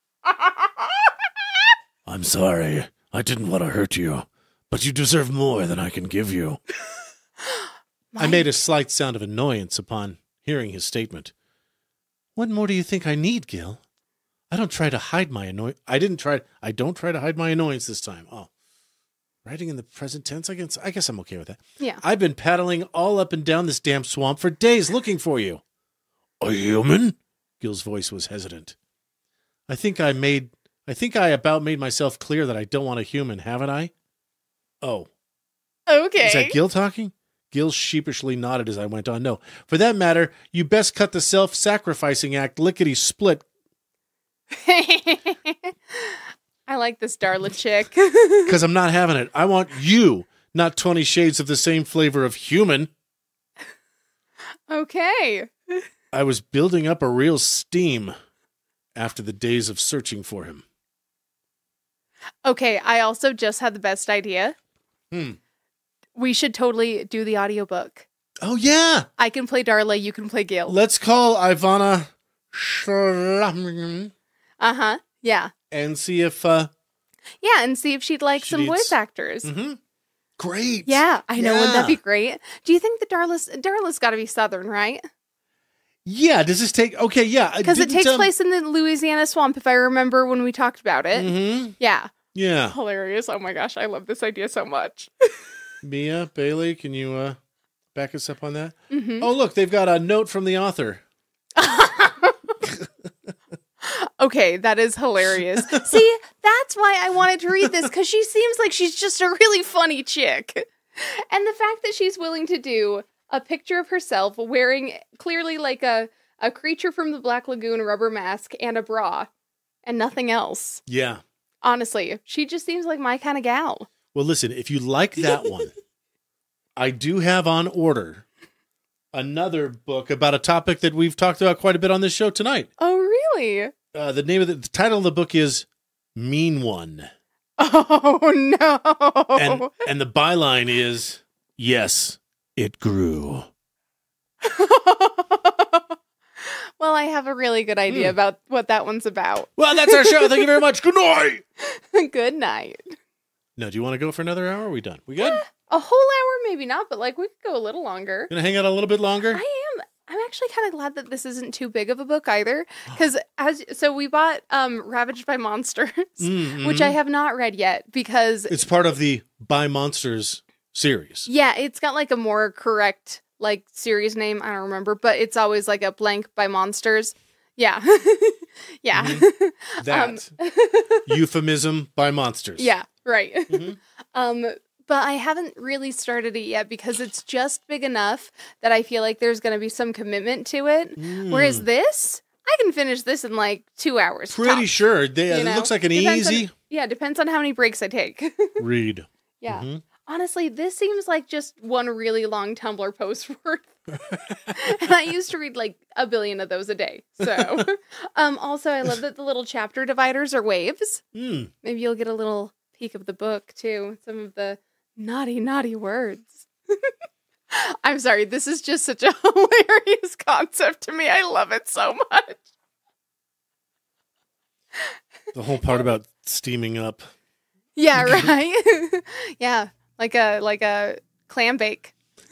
S1: I'm sorry. I didn't want to hurt you, but you deserve more than I can give you. I made a slight sound of annoyance upon hearing his statement. What more do you think I need, Gil? I don't try to hide my annoyance. I don't try to hide my annoyance this time. Oh, writing in the present tense? I guess I'm okay with that.
S2: Yeah.
S1: I've been paddling all up and down this damn swamp for days looking for you. A human? Gil's voice was hesitant. I think I about made myself clear that I don't want a human, haven't I? Oh.
S2: Okay.
S1: Is that Gil talking? Gil sheepishly nodded as I went on. No. For that matter, you best cut the self-sacrificing act lickety-split.
S2: I like this Darla chick.
S1: Because I'm not having it. I want you, not 20 shades of the same flavor of human.
S2: Okay.
S1: I was building up a real steam after the days of searching for him.
S2: Okay, I also just had the best idea. We should totally do the audiobook.
S1: Oh, yeah.
S2: I can play Darla, you can play Gil.
S1: Let's call Ivana Schluppy.
S2: Yeah.
S1: And see if...
S2: yeah, and see if she'd like some voice actors.
S1: Mm-hmm. Great.
S2: Yeah, I know. Wouldn't that be great? Do you think that Darla's got to be Southern, right?
S1: Yeah, does this take... Okay, yeah.
S2: Because it takes place in the Louisiana swamp, if I remember when we talked about it.
S1: Mm-hmm.
S2: Yeah.
S1: Yeah.
S2: Hilarious. Oh my gosh, I love this idea so much.
S1: Mia, Bailey, can you back us up on that?
S2: Mm-hmm.
S1: Oh, look, they've got a note from the author.
S2: Okay, that is hilarious. See, that's why I wanted to read this, because she seems like she's just a really funny chick. And the fact that she's willing to do a picture of herself wearing clearly like a Creature from the Black Lagoon rubber mask and a bra and nothing else.
S1: Yeah.
S2: Honestly, she just seems like my kind of gal.
S1: Well, listen, if you like that one, I do have on order another book about a topic that we've talked about quite a bit on this show tonight.
S2: Oh, really?
S1: The title of the book is Mean One.
S2: Oh, no.
S1: And the byline is, yes, it grew.
S2: Well, I have a really good idea about what that one's about.
S1: Well, that's our show. Thank you very much. Good night.
S2: Good night.
S1: No, do you want to go for another hour? Are we done? We good?
S2: A whole hour, maybe not, but we could go a little longer.
S1: Gonna hang out a little bit longer?
S2: I am. I'm actually kind of glad that this isn't too big of a book either, because so we bought Ravaged by Monsters, which I have not read yet because
S1: it's part of the By Monsters series.
S2: Yeah, it's got a more correct like series name. I don't remember, but it's always like a blank by monsters. Yeah. Yeah.
S1: Mm-hmm. That euphemism by monsters.
S2: Yeah, right.
S1: Mm-hmm.
S2: But I haven't really started it yet because it's just big enough that I feel like there's going to be some commitment to it. Whereas this, I can finish this in like 2 hours.
S1: Pretty
S2: tops,
S1: sure. It looks like an easy
S2: depends on how many breaks I take.
S1: read.
S2: Yeah.
S1: Mm-hmm.
S2: Honestly, this seems like just one really long Tumblr post worth. And I used to read like a billion of those a day. So, also, I love that the little chapter dividers are waves. Maybe you'll get a little peek of the book too. Some of the naughty, naughty words. I'm sorry. This is just such a hilarious concept to me. I love it so much.
S1: The whole part about steaming up.
S2: Yeah, right. Yeah, like a clam bake.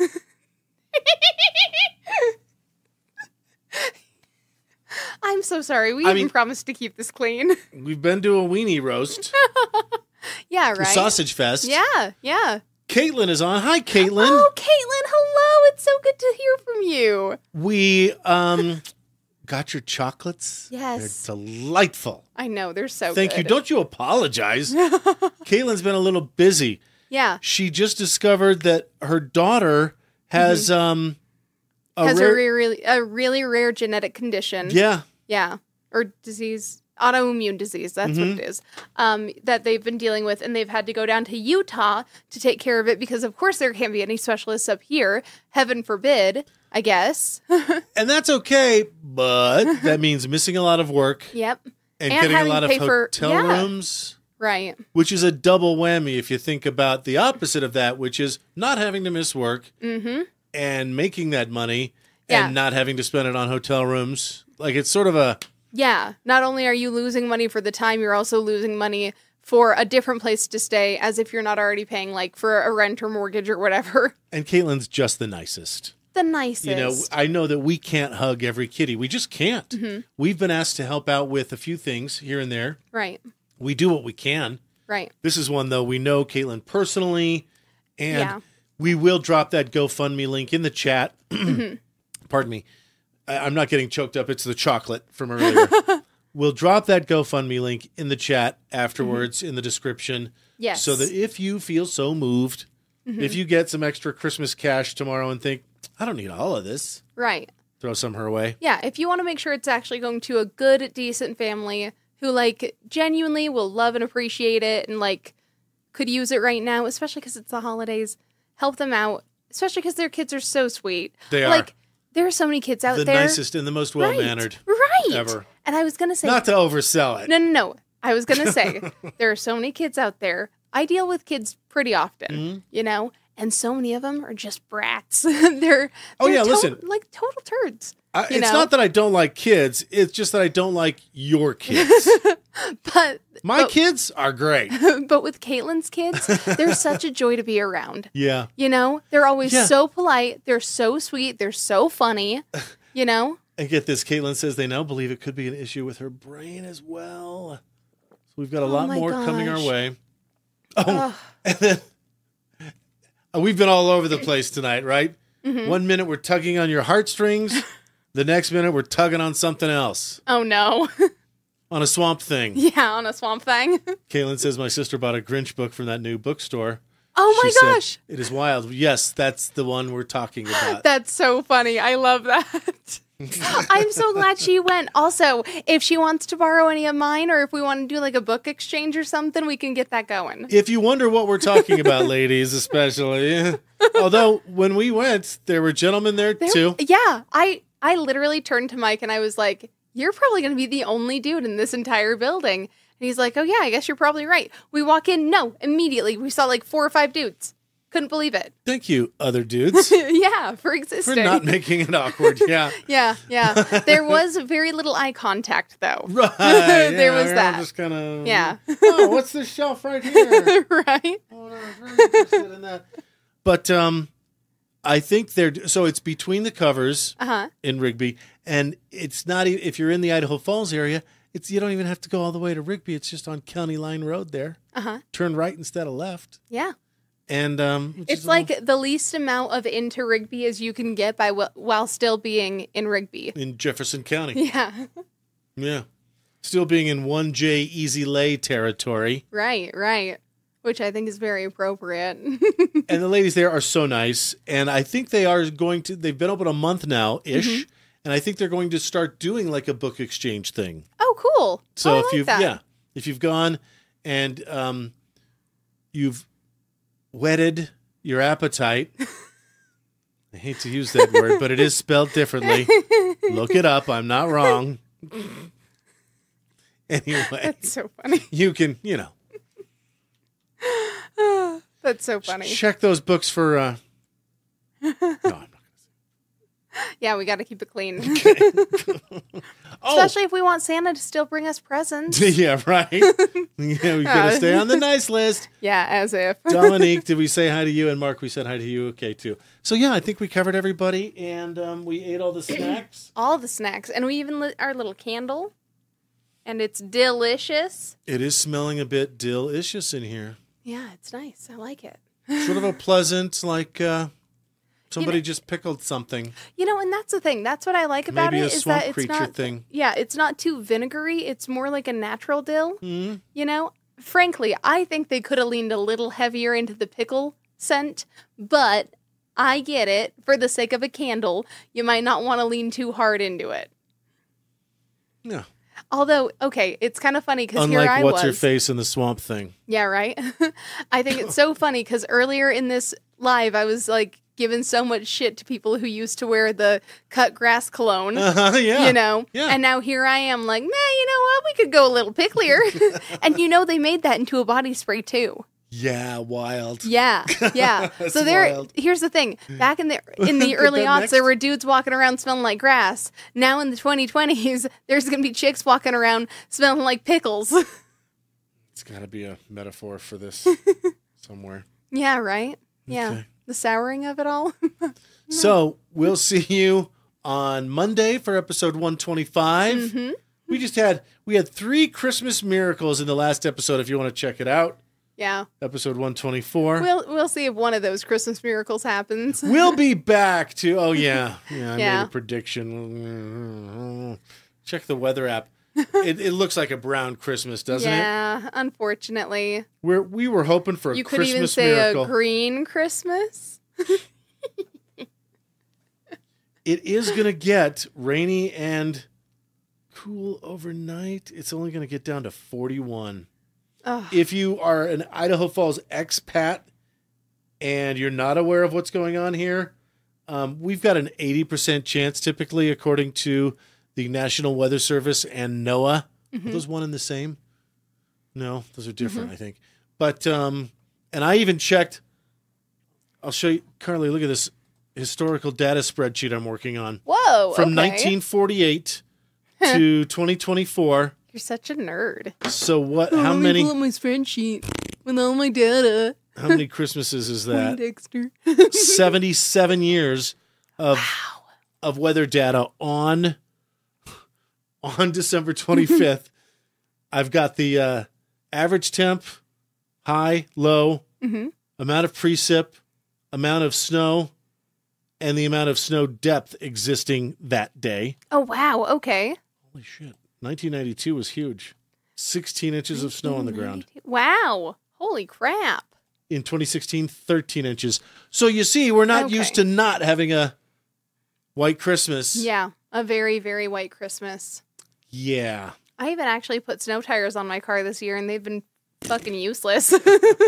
S2: I'm so sorry. We even promised to keep this clean.
S1: We've been to a weenie roast.
S2: Yeah, right.
S1: A sausage fest.
S2: Yeah, yeah.
S1: Caitlin is on. Hi, Caitlin.
S2: Oh, Caitlin, hello. It's so good to hear from you.
S1: We got your chocolates.
S2: Yes.
S1: They're delightful.
S2: I know, they're so good.
S1: Thank you. Don't you apologize. Caitlin's been a little busy.
S2: Yeah.
S1: She just discovered that her daughter has a
S2: really rare genetic condition.
S1: Yeah.
S2: Yeah. Or disease. Autoimmune disease, that's what it is, that they've been dealing with, and they've had to go down to Utah to take care of it because, of course, there can't be any specialists up here. Heaven forbid, I guess.
S1: And that's okay, but that means missing a lot of work.
S2: Yep.
S1: And getting a lot of hotel rooms.
S2: Right.
S1: Which is a double whammy if you think about the opposite of that, which is not having to miss work and making that money and not having to spend it on hotel rooms. Like, it's sort of a...
S2: Yeah, not only are you losing money for the time, you're also losing money for a different place to stay, as if you're not already paying, like, for a rent or mortgage or whatever.
S1: And Caitlin's just the nicest.
S2: The nicest.
S1: You know, I know that we can't hug every kitty. We just can't. We've been asked to help out with a few things here and there.
S2: Right.
S1: We do what we can.
S2: Right.
S1: This is one, though, we know Caitlin personally, and we will drop that GoFundMe link in the chat. Pardon me. I'm not getting choked up. It's the chocolate from earlier. We'll drop that GoFundMe link in the chat afterwards in the description.
S2: Yes.
S1: So that if you feel so moved, if you get some extra Christmas cash tomorrow and think, I don't need all of this.
S2: Right.
S1: Throw some her way.
S2: Yeah. If you want to make sure it's actually going to a good, decent family who, like, genuinely will love and appreciate it and, like, could use it right now, especially because it's the holidays, help them out, especially because their kids are so sweet.
S1: They are.
S2: Like, there are so many kids out there.
S1: The nicest and the most well-mannered ever.
S2: And I was going to say...
S1: Not to oversell it.
S2: No. I was going to say, there are so many kids out there. I deal with kids pretty often, you know? And so many of them are just brats. they're
S1: listen.
S2: Like total turds.
S1: It's not that I don't like kids. It's just that I don't like your kids.
S2: But
S1: My kids are great.
S2: But with Caitlin's kids, they're such a joy to be around.
S1: Yeah.
S2: You know, they're always so polite. They're so sweet. They're so funny. You know?
S1: And get this, Caitlin says they now believe it could be an issue with her brain as well. So we've got a lot more coming our way. Oh, and then we've been all over the place tonight, right? 1 minute we're tugging on your heartstrings. The next minute we're tugging on something else.
S2: Oh, no.
S1: On a Swamp Thing.
S2: Yeah, on a Swamp Thing.
S1: Caitlin says my sister bought a Grinch book from that new bookstore.
S2: Oh my
S1: She
S2: gosh.
S1: said, it is wild. Yes, that's the one we're talking about.
S2: That's so funny. I love that. I'm so glad she went. Also, if she wants to borrow any of mine or if we want to do like a book exchange or something, we can get that going.
S1: If you wonder what we're talking about, ladies, especially. Although when we went, there were gentlemen there too.
S2: Yeah. I literally turned to Mike and I was like, you're probably going to be the only dude in this entire building. And he's like, oh yeah, I guess you're probably right. We walk in. No, immediately we saw like 4 or 5 dudes. Couldn't believe it.
S1: Thank you, other dudes.
S2: Yeah, for existing.
S1: For not making it awkward, yeah.
S2: Yeah. There was very little eye contact, though.
S1: Right.
S2: There was that.
S1: Just kind of.
S2: Yeah.
S1: Oh, what's this shelf right here?
S2: Right.
S1: Oh, no, I'm very interested in that. But I think so it's between the covers in Rigby, and it's not, if you're in the Idaho Falls area, you don't even have to go all the way to Rigby. It's just on County Line Road there. Turn right instead of left.
S2: Yeah.
S1: And which
S2: It's
S1: is
S2: like the least amount of into Rigby as you can get by while still being in Rigby.
S1: in Jefferson County.
S2: Yeah.
S1: Yeah. Still being in 1J Easy Lay territory.
S2: Right. Which I think is very appropriate.
S1: And the ladies there are so nice. And I think they are they've been open a month now-ish.
S2: Mm-hmm.
S1: And I think they're going to start doing like a book exchange thing.
S2: Oh, cool.
S1: So
S2: if
S1: you've gone and you've whetted your appetite. I hate to use that word, but it is spelled differently. Look it up. I'm not wrong. Anyway,
S2: That's so funny.
S1: you can,
S2: That's so funny.
S1: check those books for. No, I'm not.
S2: Yeah, we got to keep it clean.
S1: Oh,
S2: Especially if we want Santa to still bring us presents.
S1: yeah, right. Yeah, we gotta stay on the nice list.
S2: Yeah, as if.
S1: Dominique, did we say hi to you? And Mark, we said hi to you. Okay, too. So yeah, I think we covered everybody, and we ate all the snacks.
S2: All the snacks. And we even lit our little candle. And it's delicious.
S1: It is smelling a bit delicious in here.
S2: Yeah, it's nice. I like it.
S1: Sort of a pleasant, like somebody just pickled something.
S2: And that's the thing. That's what I like about
S1: Maybe
S2: it
S1: a
S2: is
S1: swamp
S2: that it's
S1: creature
S2: not
S1: thing.
S2: Yeah, it's not too vinegary. It's more like a natural dill.
S1: Mm-hmm.
S2: Frankly, I think they could have leaned a little heavier into the pickle scent, but I get it. For the sake of a candle, you might not want to lean too hard into it.
S1: Yeah.
S2: Although, okay, it's kind of funny because here
S1: Unlike
S2: I
S1: what's
S2: was.
S1: your face in the swamp thing.
S2: Yeah, right? I think it's so funny because earlier in this live, I was like giving so much shit to people who used to wear the cut grass cologne.
S1: Yeah. Yeah.
S2: And now here I am like, you know what? We could go a little picklier. And they made that into a body spray too.
S1: Yeah, wild.
S2: Yeah.
S1: That's
S2: So
S1: wild.
S2: here's the thing. Back in the early
S1: that
S2: aughts,
S1: next.
S2: there were dudes walking around smelling like grass. Now in the 2020s, there's going to be chicks walking around smelling like pickles.
S1: It's got to be a metaphor for this somewhere.
S2: Yeah, right? Yeah.
S1: Okay.
S2: The souring of it all.
S1: So we'll see you on Monday for episode 125.
S2: Mm-hmm.
S1: We had 3 Christmas miracles in the last episode. If you want to check it out,
S2: Yeah.
S1: episode 124.
S2: We'll see if one of those Christmas miracles happens.
S1: We'll be back to. Oh yeah, I made
S2: Yeah.
S1: a prediction. Check the weather app. It looks like a brown Christmas, doesn't it?
S2: Yeah, unfortunately.
S1: We were hoping for a
S2: You could
S1: Christmas
S2: even say
S1: miracle.
S2: a green Christmas.
S1: It is going to get rainy and cool overnight. It's only going to get down to 41.
S2: Ugh.
S1: If you are an Idaho Falls expat and you're not aware of what's going on here, we've got an 80% chance, typically, according to the National Weather Service and NOAA. Are those one and the same? No, those are different, I think. But, and I even checked, I'll show you, Carly, look at this historical data spreadsheet I'm working on.
S2: Whoa.
S1: From
S2: okay.
S1: 1948 to 2024.
S2: You're such a nerd.
S1: So what, how many,
S2: my spreadsheet with all my data.
S1: how many Christmases is that?
S2: Dexter.
S1: 77 years of weather data on December 25th. I've got the average temp, high, low, amount of precip, amount of snow, and the amount of snow depth existing that day.
S2: Oh, wow. Okay.
S1: Holy shit. 1992 was huge. 16 inches of snow on the ground.
S2: Wow. Holy crap.
S1: In 2016, 13 inches. So you see, we're not
S2: Okay.
S1: used to not having a white Christmas.
S2: Yeah. A very, very white Christmas.
S1: Yeah.
S2: I even actually put snow tires on my car this year, and they've been fucking useless.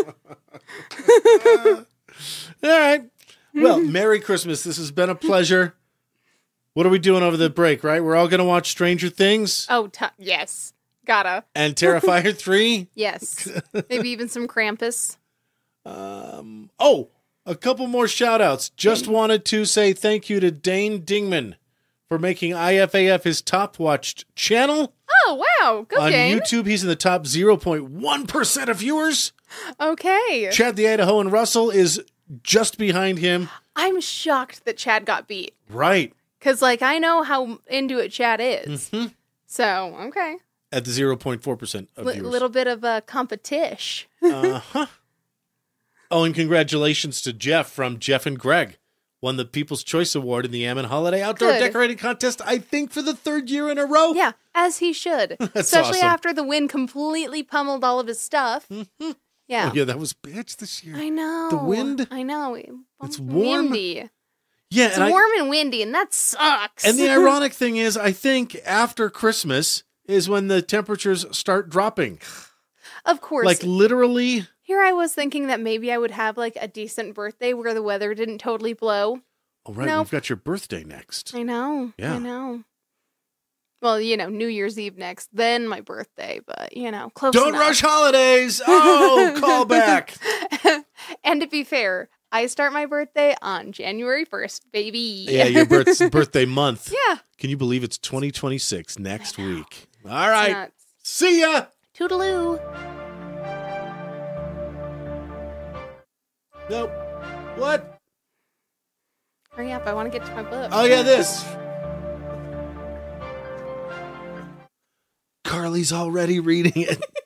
S1: All right. Well, Merry Christmas. This has been a pleasure. What are we doing over the break, right? We're all going to watch Stranger Things
S2: Oh, yes. Gotta.
S1: and Terrifier 3.
S2: Yes. Maybe even some Krampus.
S1: Oh, a couple more shout outs. Just wanted to say thank you to Dane Dingman for making IFAF his top watched channel.
S2: Oh, wow. Go
S1: On
S2: Dane.
S1: YouTube, he's in the top 0.1% of viewers.
S2: Okay.
S1: Chad the Idaho and Russell is just behind him.
S2: I'm shocked that Chad got beat.
S1: Right.
S2: Because, I know how into it Chad is.
S1: Mhm.
S2: So, okay.
S1: At the 0.4% of viewers.
S2: Little bit of a competition.
S1: Uh-huh. Oh, and congratulations to Jeff from Jeff and Greg. Won the People's Choice Award in the Ammon Holiday Outdoor
S2: Good.
S1: Decorating Contest, I think, for the 3rd year in a row.
S2: Yeah, as he should.
S1: That's
S2: Especially
S1: awesome.
S2: after the wind completely pummeled all of his stuff.
S1: Mm-hmm.
S2: Yeah.
S1: Oh, yeah, that was bad this year.
S2: I know.
S1: The wind?
S2: I know.
S1: It's warm.
S2: Windy.
S1: Yeah,
S2: It's warm and windy, and that sucks.
S1: And the ironic thing is, I think after Christmas is when the temperatures start dropping.
S2: Of course.
S1: Like literally.
S2: Here I was thinking that maybe I would have like a decent birthday where the weather didn't totally blow.
S1: Oh, right.
S2: Nope.
S1: We've got your birthday next.
S2: I know.
S1: Yeah.
S2: I know. Well, New Year's Eve next, then my birthday, but, close
S1: Don't
S2: enough.
S1: rush holidays. Oh, call back.
S2: And to be fair, I start my birthday on January 1st, baby.
S1: Yeah, your birthday month.
S2: Yeah.
S1: Can you believe it's 2026 next week? All right.
S2: Nuts.
S1: See ya.
S2: Toodaloo.
S1: Nope. What?
S2: Hurry up, I want to get to my book.
S1: Oh, yeah, this. Carly's already reading it.